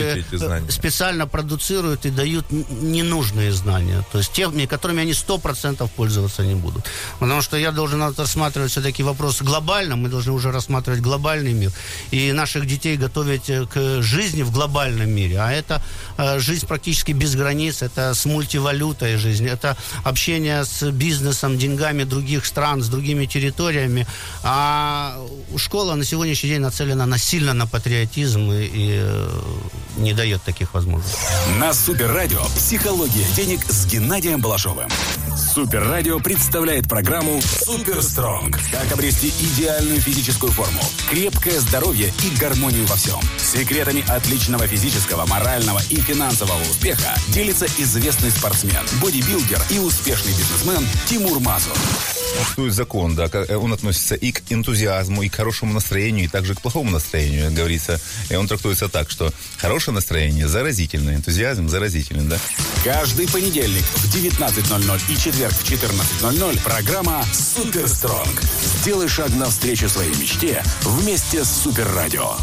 Speaker 8: используете эти знания?
Speaker 7: Специально продуцируют и дают ненужные знания. То есть теми, которыми они сто процентов пользоваться не будут. Потому что я должен рассматривать все-таки вопрос глобально. Мы должны уже рассматривать глобальный мир. И наших детей готовить к жизни в глобальном мире. А это э, жизнь практически без границ. Это с мультивалютой жизнь. Это общение с бизнесом, деньгами других стран, с другими территориями. А школа на сегодняшний день нацелена насильно на патриотизм и, и э, не дает таких возможностей.
Speaker 1: На Суперрадио «Психология денег» с Геннадием Балашовым. Суперрадио представляет программу «Супер Стронг». Как обрести идеальную физическую форму, крепкое здоровье и гармонию во всем. Секретами отличного физического, морального и финансового успеха делится известный спортсмен, бодибилдер и успешный бизнесмен Тимур Мазур.
Speaker 14: Существует закон, да, он относится и к энтузиазму, и к хорошему настроению, и также к плохому настроению, как говорится. И он трактуется так, что хорошее настроение заразительное, энтузиазм заразительный, да.
Speaker 1: Каждый понедельник в девятнадцать ноль ноль и четверг в четырнадцать ноль ноль программа «Супер Стронг». Сделай шаг навстречу своей мечте вместе с Суперрадио.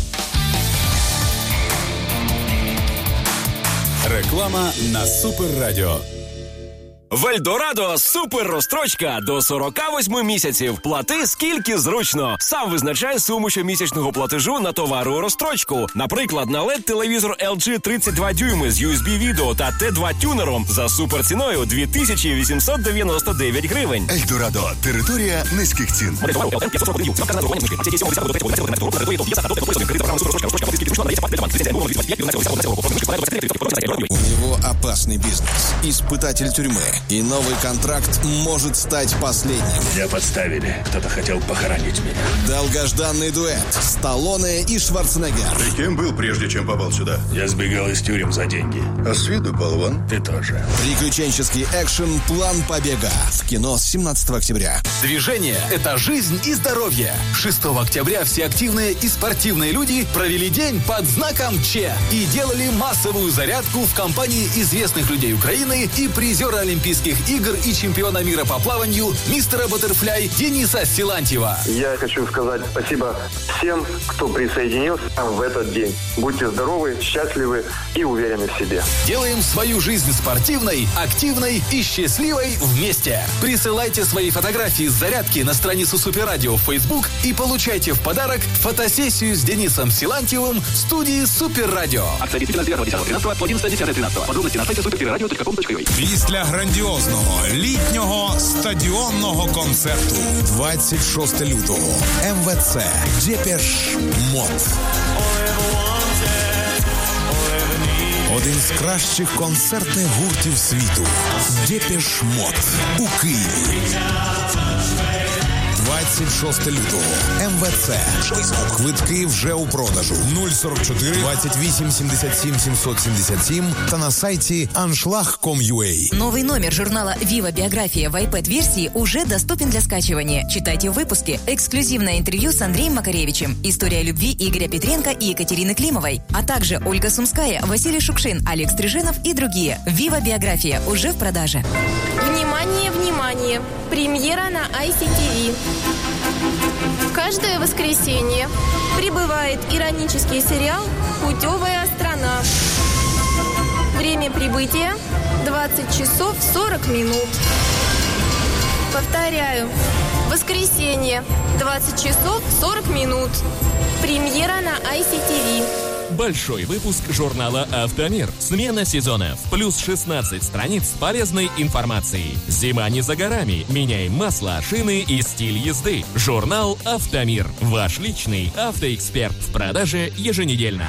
Speaker 1: Реклама на Суперрадіо.
Speaker 15: В Ельдорадо супер розстрочка до сорок вісім місяців. Плати скільки зручно. Сам визначай суму щомісячного платежу на товару розстрочку. Наприклад, на ел і ді-телевізор ел джі тридцять два дюйми з ю ес бі-відео та Ті два тюнером за суперціною дві тисячі вісімсот дев'яносто дев'ять гривень.
Speaker 3: Ельдорадо. Територія низьких цін.
Speaker 16: У него опасный бизнес, испытатель тюрьмы, и новый контракт может стать последним.
Speaker 17: Меня подставили, кто-то хотел похоронить меня.
Speaker 16: Долгожданный дуэт Сталлоне и Шварценеггер.
Speaker 17: Ты кем был, прежде чем попал сюда? Я сбегал из тюрем за деньги. А с виду болван. Ты тоже.
Speaker 16: Приключенческий экшен «План побега» в кино с семнадцатого октября.
Speaker 1: Движение – это жизнь и здоровье. шестого октября все активные и спортивные люди провели день под знаком Че и делали массовую зарядку в компании известных людей Украины и призера Олимпийских игр и чемпиона мира по плаванию мистера Баттерфляй Дениса Силантьева.
Speaker 10: Я хочу сказать спасибо всем, кто присоединился в этот день. Будьте здоровы, счастливы и уверены в себе.
Speaker 1: Делаем свою жизнь спортивной, активной и счастливой вместе. Присылайте свои фотографии с зарядки на страницу Суперрадио в Facebook и получайте в подарок фотосессию с Денисом Силантьевым в студии Суперрадио.
Speaker 18: Акція дійсна дев'ятого тринадцятого по одинадцятого десятого тринадцятого. Подробності на сайті суперрадіо точка ком точка ю а.
Speaker 19: Після грандіозного літнього стадіонного концерту двадцять шостого лютого ем ве це Депеш Мод. Один з кращих концертних гуртів світу Депеш Мод у Києві. двадцять шостого лютого. ем ве це. Квитки вже у продажу. нуль сорок чотири двадцять вісім сімдесят сім сімсот сімдесят сім та на сайті аншлаг точка ком точка ю а.
Speaker 20: Новый номер журнала «Вива Биография» в iPad-версии уже доступен для скачивания. Читайте в выпуске. Эксклюзивное интервью с Андреем Макаревичем. История любви Игоря Петренко и Екатерины Климовой. А также Ольга Сумская, Василий Шукшин, Алекс Стриженов и другие. «Вива Биография» уже в продаже.
Speaker 21: Внимание, внимание! Премьера на ай си ти ви. Каждое воскресенье прибывает иронический сериал «Путевая страна». Время прибытия двадцать часов сорок минут. Повторяю. Воскресенье. двадцать часов сорок минут. Премьера на ай си ти ви.
Speaker 22: Большой выпуск журнала «Автомир». Смена сезонов. Плюс шестнадцать страниц полезной информации. Зима не за горами. Меняем масло, шины и стиль езды. Журнал «Автомир». Ваш личный автоэксперт. В продаже еженедельно.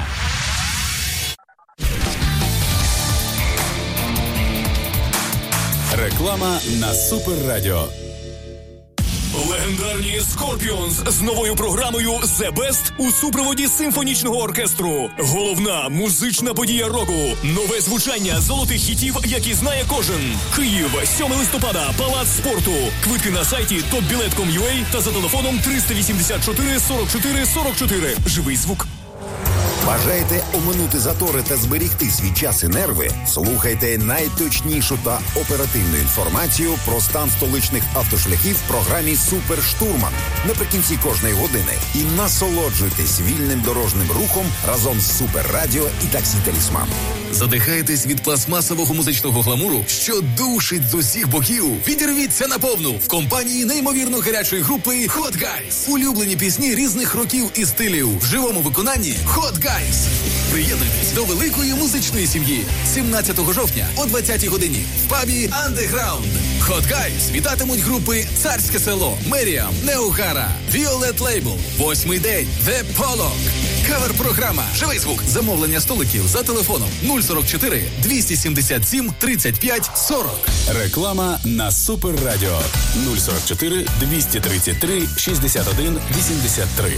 Speaker 1: Реклама на Суперрадіо.
Speaker 15: Легендарні Scorpions з новою програмою «The Best» у супроводі симфонічного оркестру. Головна музична подія року. Нове звучання золотих хітів, які знає кожен. Київ, сьомого листопада, Палац спорту. Квитки на сайті топ білет точка ком точка ю а та за телефоном триста вісімдесят чотири сорок чотири сорок чотири. Живий звук.
Speaker 2: Бажаєте оминути затори та зберегти свій час і нерви? Слухайте найточнішу та оперативну інформацію про стан столичних автошляхів в програмі «Суперштурман» наприкінці кожної години. І насолоджуйтесь вільним дорожнім рухом разом з Суперрадіо і таксі «Талісман».
Speaker 4: Задихаєтесь від пластмасового музичного гламуру, що душить з усіх боків? Відірвіться наповну в компанії неймовірно гарячої групи Hot Guys. Улюблені пісні різних років і стилів в живому виконанні Hot Guys. Приєднуйтесь до великої музичної сім'ї сімнадцятого жовтня о двадцятій годині в пабі Underground. Hot Guys вітатимуть групи Царське село, Меріам, Неухара, Violet Label, Восьмий день, The Pollock. Кавер-програма «Живий звук». Замовлення столиків за телефоном нуль сорок чотири двісті сімдесят сім тридцять п'ять сорок.
Speaker 1: Реклама на Суперрадіо нуль сорок чотири двісті тридцять три шістдесят один вісімдесят три.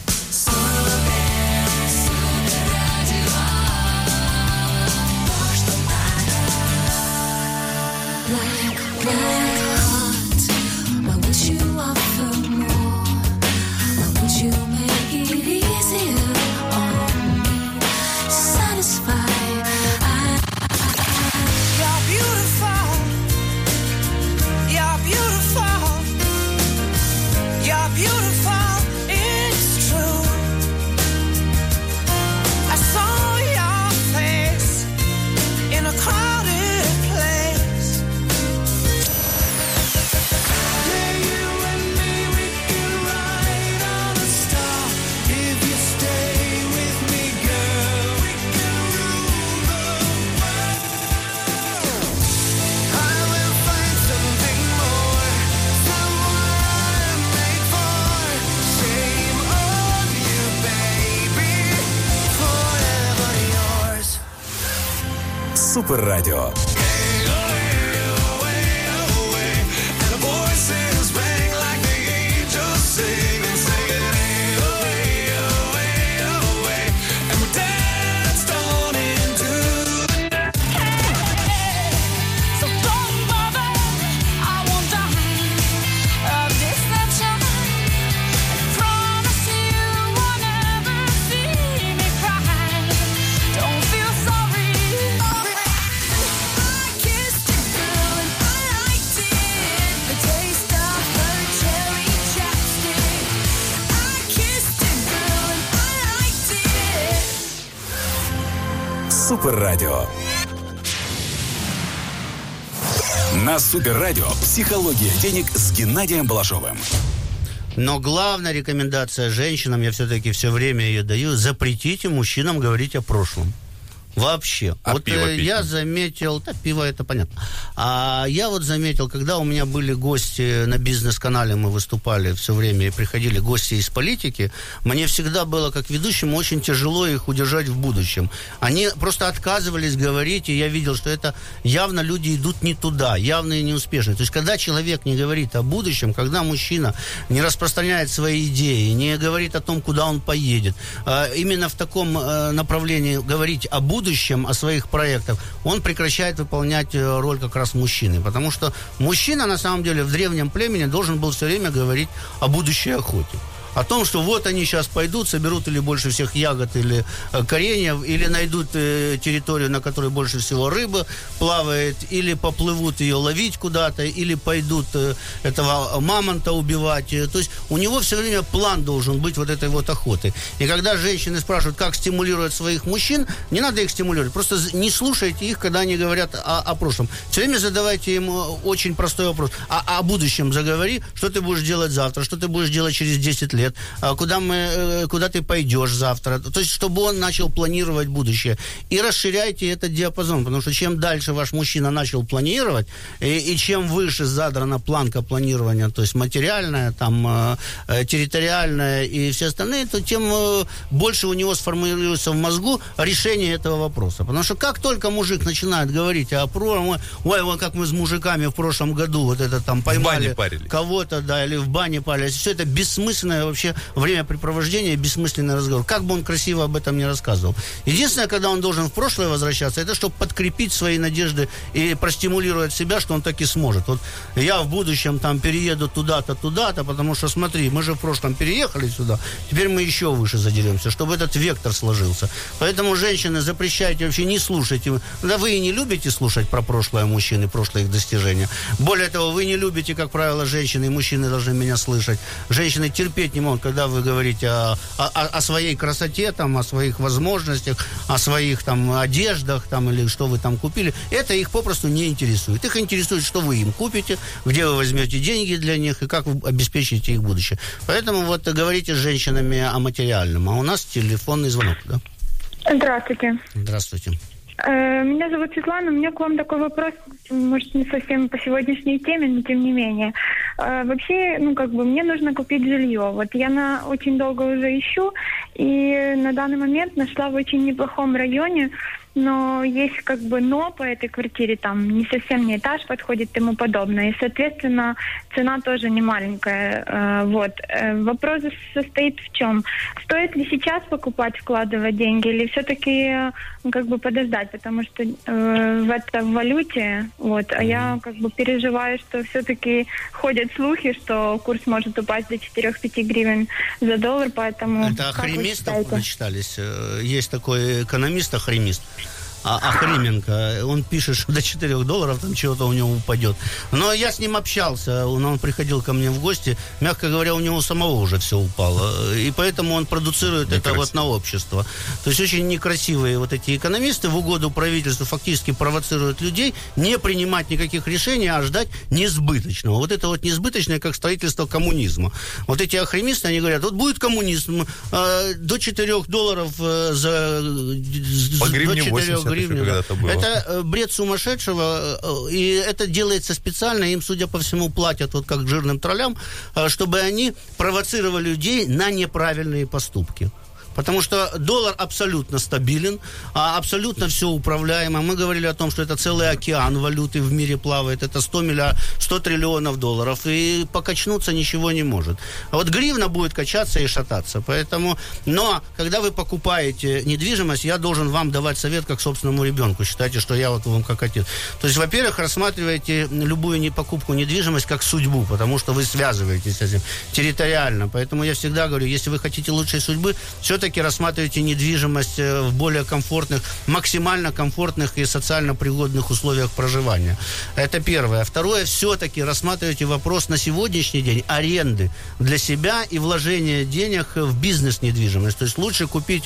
Speaker 1: Суперрадіо. Суперрадио. На Суперрадио «Психология денег» с Геннадием Балашовым.
Speaker 7: Но главная рекомендация женщинам, я все-таки все время ее даю, запретите мужчинам говорить о прошлом. Вообще.
Speaker 8: А
Speaker 7: вот
Speaker 8: пиво
Speaker 7: э,
Speaker 8: пить?
Speaker 7: я заметил, да, пиво это понятно. А я вот заметил, когда у меня были гости на бизнес-канале, мы выступали все время, и приходили гости из политики, мне всегда было, как ведущему, очень тяжело их удержать в будущем. Они просто отказывались говорить, и я видел, что это явно люди идут не туда, явно и неуспешные. То есть, когда человек не говорит о будущем, когда мужчина не распространяет свои идеи, не говорит о том, куда он поедет, именно в таком направлении говорить о будущем, о своих проектах, он прекращает выполнять роль как раз мужчины. Потому что мужчина, на самом деле, в древнем племени должен был все время говорить о будущей охоте. О том, что вот они сейчас пойдут, соберут или больше всех ягод или э, кореньев, или найдут э, территорию, на которой больше всего рыбы плавает, или поплывут ее ловить куда-то, или пойдут э, этого мамонта убивать. То есть у него все время план должен быть вот этой вот охоты. И когда женщины спрашивают, как стимулировать своих мужчин, не надо их стимулировать, просто не слушайте их, когда они говорят о, о прошлом. Все время задавайте им очень простой вопрос. А о будущем заговори, что ты будешь делать завтра, что ты будешь делать через десять лет, куда, мы, куда ты пойдешь завтра. То есть, чтобы он начал планировать будущее. И расширяйте этот диапазон, потому что чем дальше ваш мужчина начал планировать, и, и чем выше задрана планка планирования, то есть материальная, там, территориальная и все остальные, то тем больше у него сформируется в мозгу решение этого вопроса. Потому что как только мужик начинает говорить о прошлом, ой, вот как мы с мужиками в прошлом году вот это там поймали кого-то, да, или в бане парились, все это бессмысленное вообще времяпрепровождение, бессмысленный разговор. Как бы он красиво об этом не рассказывал. Единственное, когда он должен в прошлое возвращаться, это чтобы подкрепить свои надежды и простимулировать себя, что он так и сможет. Вот я в будущем там перееду туда-то, туда-то, потому что, смотри, мы же в прошлом переехали сюда, теперь мы еще выше задеремся, чтобы этот вектор сложился. Поэтому, женщины, запрещайте вообще, не слушайте. Да вы и не любите слушать про прошлое мужчины, прошлое их достижения. Более того, вы не любите, как правило, женщины, и мужчины должны меня слышать. Женщины терпеть не могут, когда вы говорите о, о, о своей красоте, там, о своих возможностях, о своих там одеждах, там, или что вы там купили. Это их попросту не интересует. Их интересует, что вы им купите, где вы возьмете деньги для них и как вы обеспечите их будущее. Поэтому вот говорите с женщинами о материальном. А у нас телефонный звонок, да?
Speaker 5: Здравствуйте.
Speaker 7: Здравствуйте.
Speaker 5: Меня зовут Светлана. У меня к вам такой вопрос, может, не совсем по сегодняшней теме, но тем не менее. Вообще, ну, как бы, мне нужно купить жилье. Вот я на очень долго уже ищу, и на данный момент нашла в очень неплохом районе, но есть как бы но по этой квартире, там не совсем не этаж подходит и тому подобное. И, соответственно, цена тоже не маленькая. Вот. Вопрос состоит в чем? Стоит ли сейчас покупать, вкладывать деньги, или все-таки как бы подождать, потому что э, в это в валюте, вот, а я как бы переживаю, что все-таки ходят слухи, что курс может упасть до четыре-пять гривен за доллар, поэтому...
Speaker 7: Это Охремистов прочитались? Есть такой экономист Охремист, Охрименко, он пишет, что до четырех долларов там чего-то у него упадет. Но я с ним общался, он, он приходил ко мне в гости, мягко говоря, у него самого уже все упало. И поэтому он продуцирует это вот на общество. То есть очень некрасивые вот эти экономисты в угоду правительству фактически провоцируют людей не принимать никаких решений, а ждать несбыточного. Вот это вот несбыточное, как строительство коммунизма. Вот эти охремисты, они говорят, вот будет коммунизм э, до четырех долларов э, за...
Speaker 8: По гривне
Speaker 7: до
Speaker 8: восемьдесят.
Speaker 7: Это бред сумасшедшего, и это делается специально, им, судя по всему, платят вот как жирным троллям, чтобы они провоцировали людей на неправильные поступки. Потому что доллар абсолютно стабилен, абсолютно все управляемо. Мы говорили о том, что это целый океан валюты в мире плавает. Это сто, миллиард, сто триллионов долларов. И покачнуться ничего не может. А вот гривна будет качаться и шататься. Поэтому... Но, когда вы покупаете недвижимость, я должен вам давать совет как собственному ребенку. Считайте, что я вот вам как отец. То есть, во-первых, рассматривайте любую не покупку недвижимость как судьбу, потому что вы связываетесь с этим территориально. Поэтому я всегда говорю, если вы хотите лучшей судьбы, все-таки рассматривайте недвижимость в более комфортных, максимально комфортных и социально пригодных условиях проживания. Это первое. Второе, все-таки рассматривайте вопрос на сегодняшний день аренды для себя и вложения денег в бизнес-недвижимость. То есть лучше купить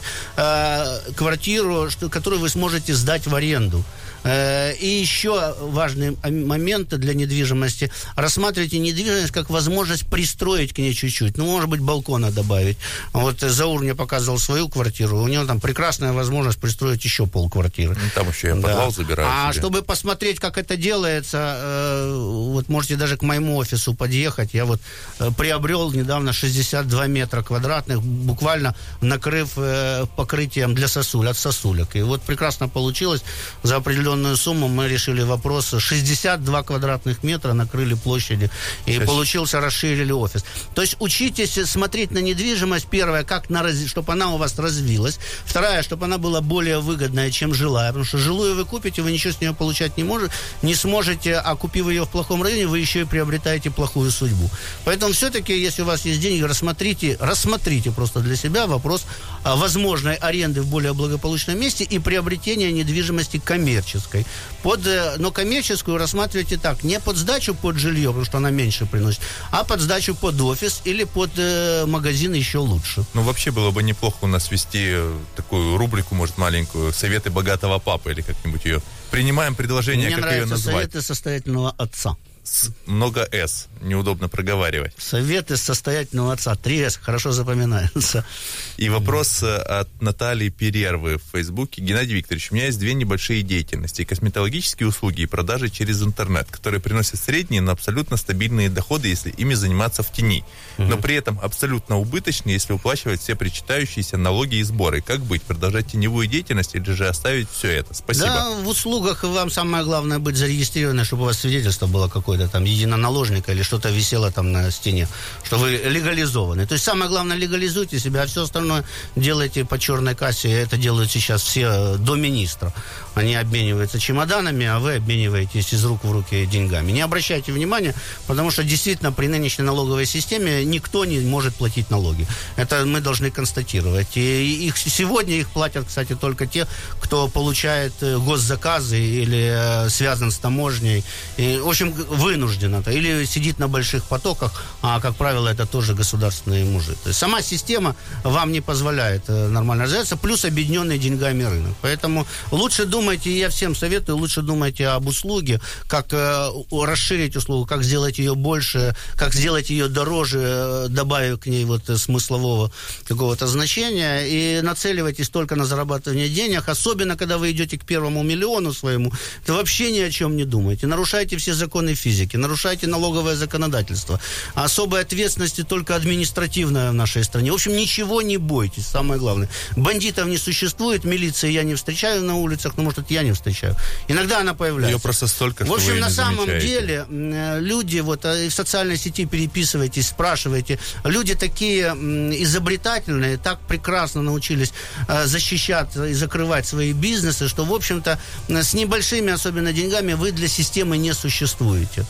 Speaker 7: э, квартиру, что, которую вы сможете сдать в аренду. Э, и еще важный момент для недвижимости. Рассматривайте недвижимость как возможность пристроить к ней чуть-чуть. Ну, может быть, балкона добавить. Вот Заур мне показывал свою квартиру, у него там прекрасная возможность пристроить еще полквартиры.
Speaker 8: Ну, там еще я подвал да. забираю.
Speaker 7: А
Speaker 8: себе.
Speaker 7: Чтобы посмотреть, как это делается, э, вот можете даже к моему офису подъехать. Я вот э, приобрел недавно шестьдесят два метра квадратных, буквально накрыв э, покрытием для сосуль, от сосулек. И вот прекрасно получилось. За определенную сумму мы решили вопрос. шестьдесят два квадратных метра накрыли площади. И Сейчас. получился, расширили офис. То есть учитесь смотреть на недвижимость. Первое, как на раз... чтобы она у вас развилась. Вторая, чтобы она была более выгодная, чем жилая. Потому что жилую вы купите, вы ничего с нее получать не можете, не сможете, а купив ее в плохом районе, вы еще и приобретаете плохую судьбу. Поэтому все-таки, если у вас есть деньги, рассмотрите, рассмотрите просто для себя вопрос а, возможной аренды в более благополучном месте и приобретения недвижимости коммерческой. Под, но коммерческую рассматривайте так, не под сдачу под жилье, потому что она меньше приносит, а под сдачу под офис или под э, магазин еще лучше.
Speaker 8: Ну, вообще было бы неплохо у нас вести такую рубрику, может, маленькую, «Советы богатого папы» или как-нибудь ее. Принимаем предложение,
Speaker 7: Мне
Speaker 8: как ее назвать.
Speaker 7: Мне нравятся «Советы состоятельного отца».
Speaker 8: С, много «с», неудобно проговаривать.
Speaker 7: Советы состоятельного отца, три «с», хорошо запоминаются.
Speaker 8: И вопрос от Натальи Перервы в Фейсбуке. Геннадий Викторович, у меня есть две небольшие деятельности: косметологические услуги и продажи через интернет, которые приносят средние, но абсолютно стабильные доходы, если ими заниматься в тени, угу. но при этом абсолютно убыточные, если уплачивать все причитающиеся налоги и сборы. Как быть? Продолжать теневую деятельность или же оставить все это? Спасибо.
Speaker 7: Да, в услугах вам самое главное быть зарегистрированным, чтобы у вас свидетельство было какое какой-то там единоналожника или что-то висело там на стене, что вы легализованы. То есть самое главное, легализуйте себя, а все остальное делайте по черной кассе. Это делают сейчас все до министра. Они обмениваются чемоданами, а вы обмениваетесь из рук в руки деньгами. Не обращайте внимания, потому что действительно при нынешней налоговой системе никто не может платить налоги. Это мы должны констатировать. И их, сегодня их платят, кстати, только те, кто получает госзаказы или связан с таможней. И, в общем, вынужден это. Или сидит на больших потоках, а, как правило, это тоже государственные мужи. То есть сама система вам не позволяет нормально развиваться, плюс объединенный деньгами рынок. Поэтому лучше думайте, я всем советую, лучше думайте об услуге, как э, расширить услугу, как сделать ее больше, как сделать ее дороже, добавив к ней вот смыслового какого-то значения, и нацеливайтесь только на зарабатывание денег, особенно когда вы идете к первому миллиону своему, то вообще ни о чем не думайте. Нарушайте все законы физики, нарушайте налоговое законодательство. Особой ответственности только административная в нашей стране. В общем, ничего не бойтесь, самое главное. Бандитов не существует, милиции я не встречаю на улицах, ну, может, это я не встречаю. Иногда она появляется.
Speaker 8: Ее просто столько,
Speaker 7: что в общем,
Speaker 8: вы
Speaker 7: на
Speaker 8: не
Speaker 7: самом
Speaker 8: замечаете.
Speaker 7: деле, люди, вот, в социальной сети переписывайтесь, спрашивайте. Люди такие изобретательные, так прекрасно научились защищать и закрывать свои бизнесы, что, в общем-то, с небольшими, особенно деньгами, вы для системы не существуете.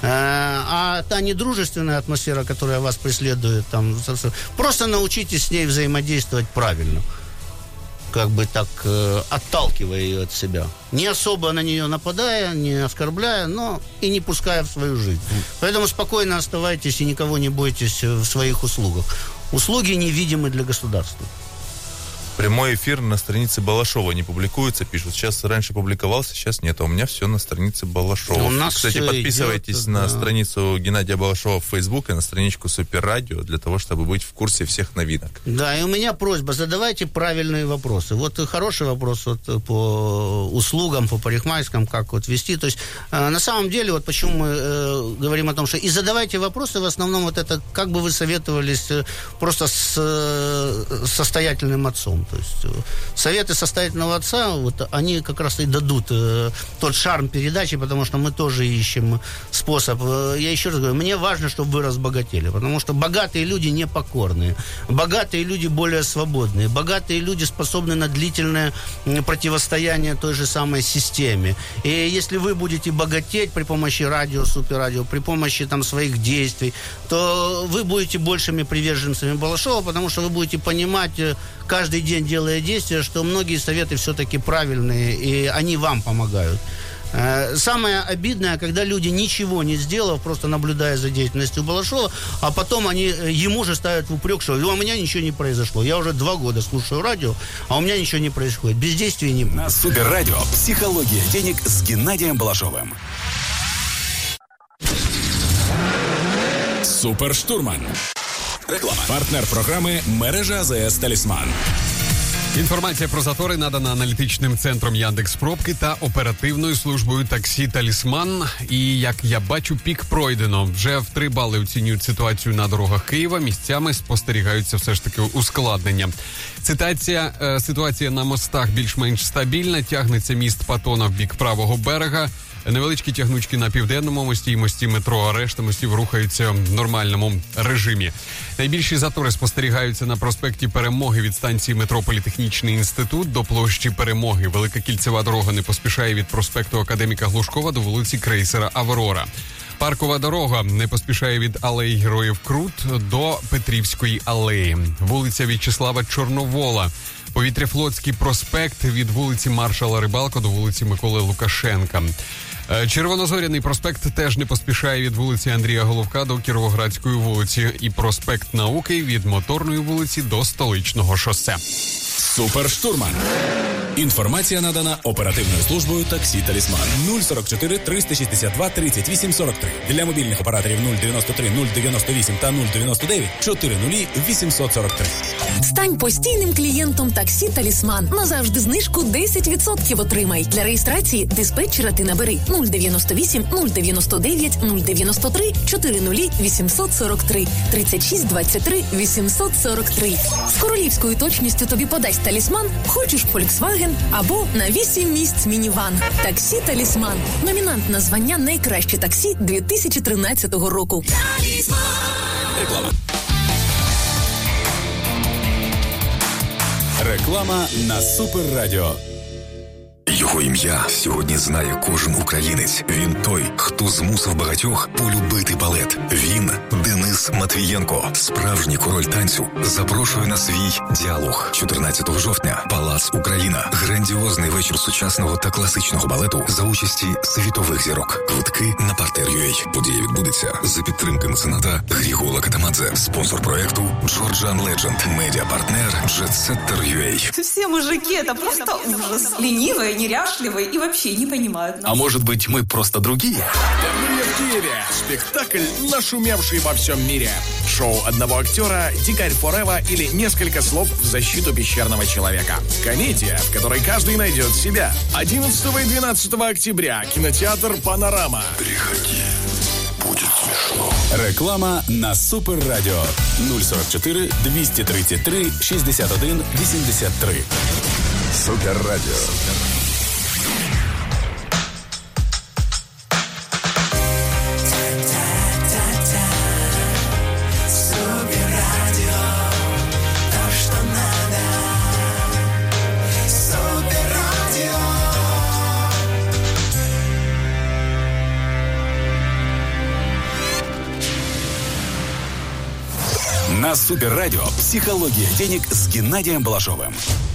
Speaker 7: А та недружественная атмосфера, которая вас преследует, там, просто научитесь с ней взаимодействовать правильно. Как бы так, э, отталкивая ее от себя. Не особо на нее нападая, не оскорбляя, но и не пуская в свою жизнь. Поэтому спокойно оставайтесь и никого не бойтесь в своих услугах. Услуги невидимы для государства.
Speaker 8: Прямой эфир на странице Балашова не публикуется, пишут. Сейчас раньше публиковался, сейчас нет. А у меня все на странице Балашова.
Speaker 7: У нас
Speaker 8: Кстати, подписывайтесь
Speaker 7: идет,
Speaker 8: на
Speaker 7: да.
Speaker 8: страницу Геннадия Балашова в Facebook и на страничку Суперрадио для того, чтобы быть в курсе всех новинок.
Speaker 7: Да, и у меня просьба, задавайте правильные вопросы. Вот хороший вопрос вот, по услугам, по парикмахерским, как вот вести. То есть, э, на самом деле, вот почему мы э, говорим о том, что и задавайте вопросы, в основном вот это, как бы вы советовались э, просто с э, состоятельным отцом. То есть советы состоятельного отца, вот они как раз и дадут э, тот шарм передачи, потому что мы тоже ищем способ. Я еще раз говорю, мне важно, чтобы вы разбогатели, потому что богатые люди непокорные, богатые люди более свободные, богатые люди способны на длительное противостояние той же самой системе. И если вы будете богатеть при помощи радио, суперрадио, при помощи там своих действий, то вы будете большими приверженцами Балашова, потому что вы будете понимать каждый день, делая действия, что многие советы все-таки правильные, и они вам помогают. Самое обидное, когда люди, ничего не сделав, просто наблюдая за деятельностью Балашова, а потом они ему же ставят в упрек, что у меня ничего не произошло. Я уже два года слушаю радио, а у меня ничего не происходит. Бездействия не будет.
Speaker 1: На Суперрадио «Психология денег» с Геннадием Балашовым.
Speaker 22: Суперштурман. Реклама. Партнер програми мережа АЗС «Талісман».
Speaker 6: Інформація про затори надана аналітичним центром Яндекс.Пробки та оперативною службою таксі «Талісман». І, як я бачу, пік пройдено. Вже в три бали оцінюють ситуацію на дорогах Києва. Місцями спостерігаються все ж таки ускладнення. Цитація. Ситуація на мостах більш-менш стабільна. Тягнеться міст Патона в бік правого берега. Невеличкі тягнучки на південному мості і мості метро, а решта мостів рухаються в нормальному режимі. Найбільші затори спостерігаються на проспекті Перемоги від станції метро Політехнічний інститут до площі Перемоги. Велика кільцева дорога не поспішає від проспекту Академіка Глушкова до вулиці крейсера Аврора. Паркова дорога не поспішає від алеї Героїв Крут до Петрівської алеї. Вулиця В'ячеслава Чорновола. Повітряфлотський проспект від вулиці Маршала Рибалко до вулиці Миколи Лукашенка. Червонозоряний проспект теж не поспішає від вулиці Андрія Головка до Кіровоградської вулиці. І проспект Науки від Моторної вулиці до Столичного шосе.
Speaker 22: Суперштурман. Інформація надана оперативною службою таксі «Талісман». нуль сорок чотири триста шістдесят два тридцять вісім сорок три. Для мобільних операторів нуль дев'яносто три нуль дев'яносто вісім та нуль дев'яносто дев'ять чотири нуль вісімсот сорок три.
Speaker 9: Стань постійним клієнтом таксі «Талісман». Назавжди знижку десять відсотків отримай. Для реєстрації диспетчера ти набери нуль дев'яносто вісім нуль дев'яносто дев'ять нуль дев'яносто три чотири нуль вісімсот сорок три тридцять шість двадцять три вісімсот сорок три. З королівською точністю тобі подасть «Талісман». Хочеш Volkswagen, Volkswagen або на вісім місць мініван. Таксі «Талісман». Номінант на звання «Найкраще таксі» дві тисячі тринадцятого року.
Speaker 1: Реклама. Реклама на Суперрадіо.
Speaker 11: Його ім'я сьогодні знає кожен українець. Він той, хто змусив багатьох полюбити балет. Він Денис Матвієнко, справжній король танцю, запрошує на свій діалог. чотирнадцятого жовтня, Палац Україна. Грандіозний вечір сучасного та класичного балету за участі світових зірок. Квитки на партер.ua. Подія відбудеться за підтримки мецената Грігола Катамадзе. Спонсор проекту Джорджан Ледженд. Медіапартнер Jetsetter.ua.
Speaker 12: Все мужики, это просто ужас. Ленивые, неряшливые и вообще не понимают нас.
Speaker 1: А может быть, мы просто другие?
Speaker 23: Впервые в Киеве спектакль, нашумевший во всем мире. Шоу одного актера «Дикарь Форева» или «Несколько слов в защиту пещерного человека». Комедия, в которой каждый найдет себя. одиннадцатого и двенадцатого октября. Кинотеатр «Панорама».
Speaker 11: Приходи. Будет смешно.
Speaker 1: Реклама на Суперрадіо. нуль сорок чотири двісті тридцять три шістдесят один вісімдесят три.
Speaker 3: Суперрадіо.
Speaker 1: На Суперрадио «Психология денег» с Геннадием Балашовым.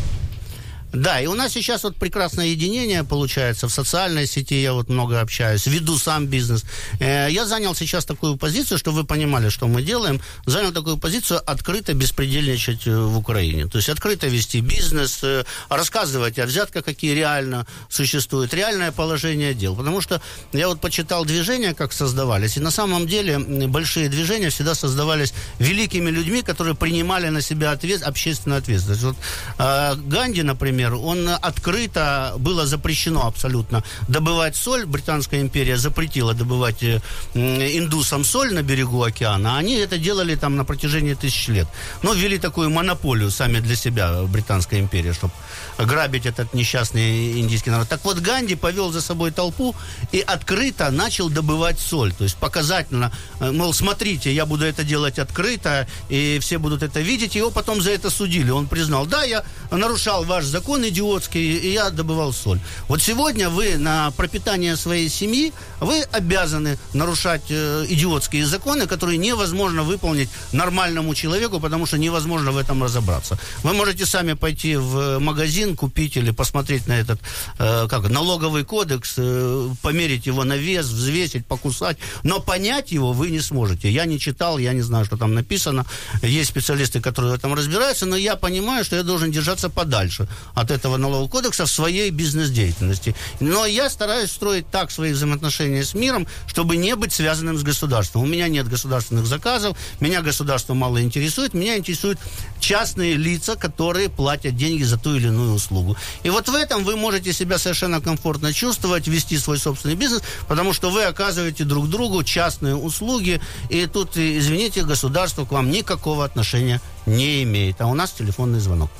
Speaker 7: Да, и у нас сейчас вот прекрасное единение получается. В социальной сети я вот много общаюсь, веду сам бизнес. Я занял сейчас такую позицию, чтобы вы понимали, что мы делаем. Занял такую позицию открыто беспредельничать в Украине. То есть открыто вести бизнес, рассказывать о взятках, какие реально существуют, реальное положение дел. Потому что я вот почитал движения, как создавались, и на самом деле большие движения всегда создавались великими людьми, которые принимали на себя ответ, общественную ответственность. Вот Ганди, например, он открыто, было запрещено абсолютно добывать соль. Британская империя запретила добывать индусам соль на берегу океана. Они это делали там на протяжении тысяч лет. Но ввели такую монополию сами для себя, Британская империя, чтобы грабить этот несчастный индийский народ. Так вот, Ганди повел за собой толпу и открыто начал добывать соль. То есть показательно, мол, смотрите, я буду это делать открыто, и все будут это видеть. Его потом за это судили. Он признал, да, я нарушал ваш закон, закон идиотский, и я добывал соль. Вот сегодня вы на пропитание своей семьи, вы обязаны нарушать э, идиотские законы, которые невозможно выполнить нормальному человеку, потому что невозможно в этом разобраться. Вы можете сами пойти в магазин, купить или посмотреть на этот э, как, налоговый кодекс, э, померить его на вес, взвесить, покусать, но понять его вы не сможете. Я не читал, я не знаю, что там написано. Есть специалисты, которые в этом разбираются, но я понимаю, что я должен держаться подальше от этого налогового кодекса в своей бизнес-деятельности. Но я стараюсь строить так свои взаимоотношения с миром, чтобы не быть связанным с государством. У меня нет государственных заказов, меня государство мало интересует, меня интересуют частные лица, которые платят деньги за ту или иную услугу. И вот в этом вы можете себя совершенно комфортно чувствовать, вести свой собственный бизнес, потому что вы оказываете друг другу частные услуги, и тут, извините, государство к вам никакого отношения не имеет. А у нас телефонный звонок.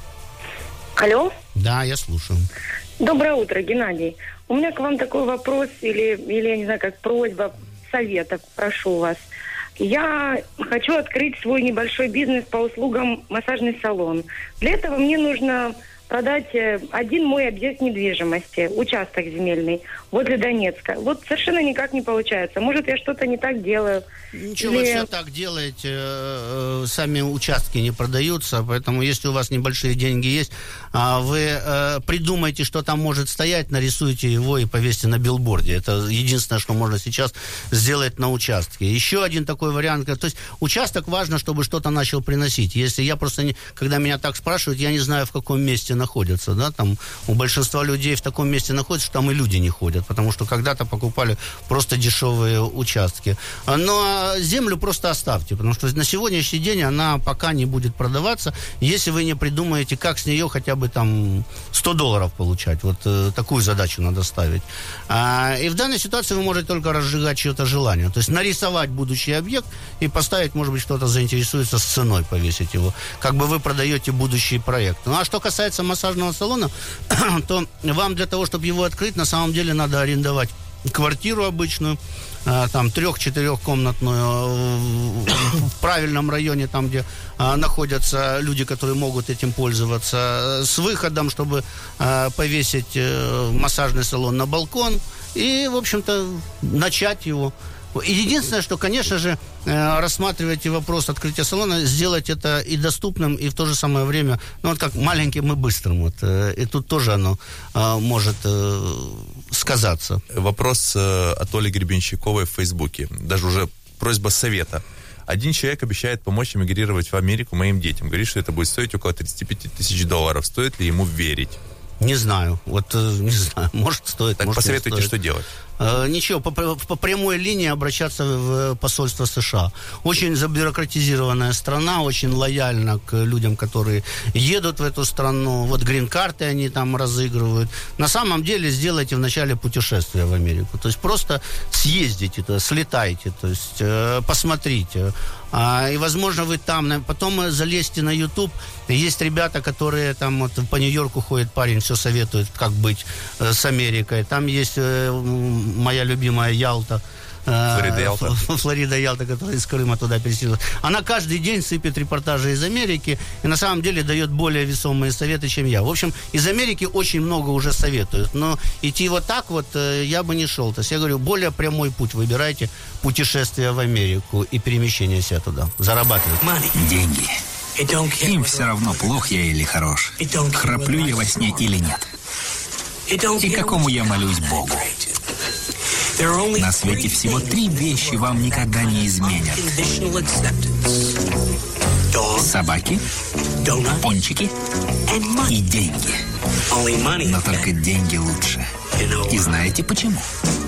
Speaker 24: Алло?
Speaker 7: Да, я слушаю.
Speaker 24: Доброе утро, Геннадий. У меня к вам такой вопрос, или, или я не знаю, как просьба, совета, прошу вас. Я хочу открыть свой небольшой бизнес по услугам массажный салон. Для этого мне нужно продать один мой объект недвижимости, участок земельный, возле Донецка. Вот совершенно никак не получается. Может, я что-то не так делаю.
Speaker 7: Ничего, Или... вы все так делаете. Сами участки не продаются, поэтому если у вас небольшие деньги есть, вы придумайте, что там может стоять, нарисуйте его и повесьте на билборде. Это единственное, что можно сейчас сделать на участке. Еще один такой вариант. То есть участок важно, чтобы что-то начал приносить. Если я просто, не, когда меня так спрашивают, я не знаю, в каком месте находятся. Да? Там у большинства людей в таком месте находятся, что там и люди не ходят. будет, потому что когда-то покупали просто дешевые участки. Но землю просто оставьте, потому что на сегодняшний день она пока не будет продаваться, если вы не придумаете, как с нее хотя бы там сто долларов получать. Вот э, такую задачу надо ставить. А, и в данной ситуации вы можете только разжигать чье-то желание. То есть нарисовать будущий объект и поставить, может быть, кто-то заинтересуется с ценой, повесить его. Как бы вы продаете будущий проект. Ну, а что касается массажного салона, то вам для того, чтобы его открыть, на самом деле надо арендовать квартиру обычную, там трех-четырехкомнатную в правильном районе, там, где а, находятся люди, которые могут этим пользоваться, с выходом, чтобы а, повесить а, массажный салон на балкон и, в общем-то, начать его. И единственное, что, конечно же, рассматривайте вопрос открытия салона, сделать это и доступным, и в то же самое время, ну, вот как маленьким и быстрым. Вот, и тут тоже оно может сказаться.
Speaker 8: Вопрос от Оли Гребенщиковой в Фейсбуке. Даже уже просьба совета. Один человек обещает помочь эмигрировать в Америку моим детям. Говорит, что это будет стоить около тридцать пять тысяч долларов. Стоит ли ему верить?
Speaker 7: Не знаю. Вот не знаю. Может, стоит,
Speaker 8: так
Speaker 7: может,
Speaker 8: посоветуйте,
Speaker 7: не стоит.
Speaker 8: что делать.
Speaker 7: Ничего, по, по прямой линии обращаться в посольство США. Очень забюрократизированная страна, очень лояльна к людям, которые едут в эту страну. Вот грин-карты они там разыгрывают. На самом деле сделайте в начале путешествия в Америку. То есть просто съездите туда, слетайте, то есть э, посмотрите. А, и, возможно, вы там... Потом залезьте на YouTube. Есть ребята, которые там вот, по Нью-Йорку ходит парень, все советует, как быть э, с Америкой. Там есть... Э, моя любимая Ялта,
Speaker 8: Флорида Ялта.
Speaker 7: Флорида Ялта, которая из Крыма туда переселилась. Она каждый день сыпет репортажи из Америки и на самом деле дает более весомые советы, чем я. В общем, из Америки очень много уже советуют, но идти вот так вот я бы не шел. То есть я говорю, более прямой путь выбирайте, путешествие в Америку и перемещение себя туда. Зарабатывать.
Speaker 13: Деньги. Им все равно, плох я или хорош. Храплю я во сне или нет. И какому я молюсь Богу. На свете всего три вещи вам никогда не изменят. Собаки, пончики и деньги. Но только деньги лучше. И знаете почему?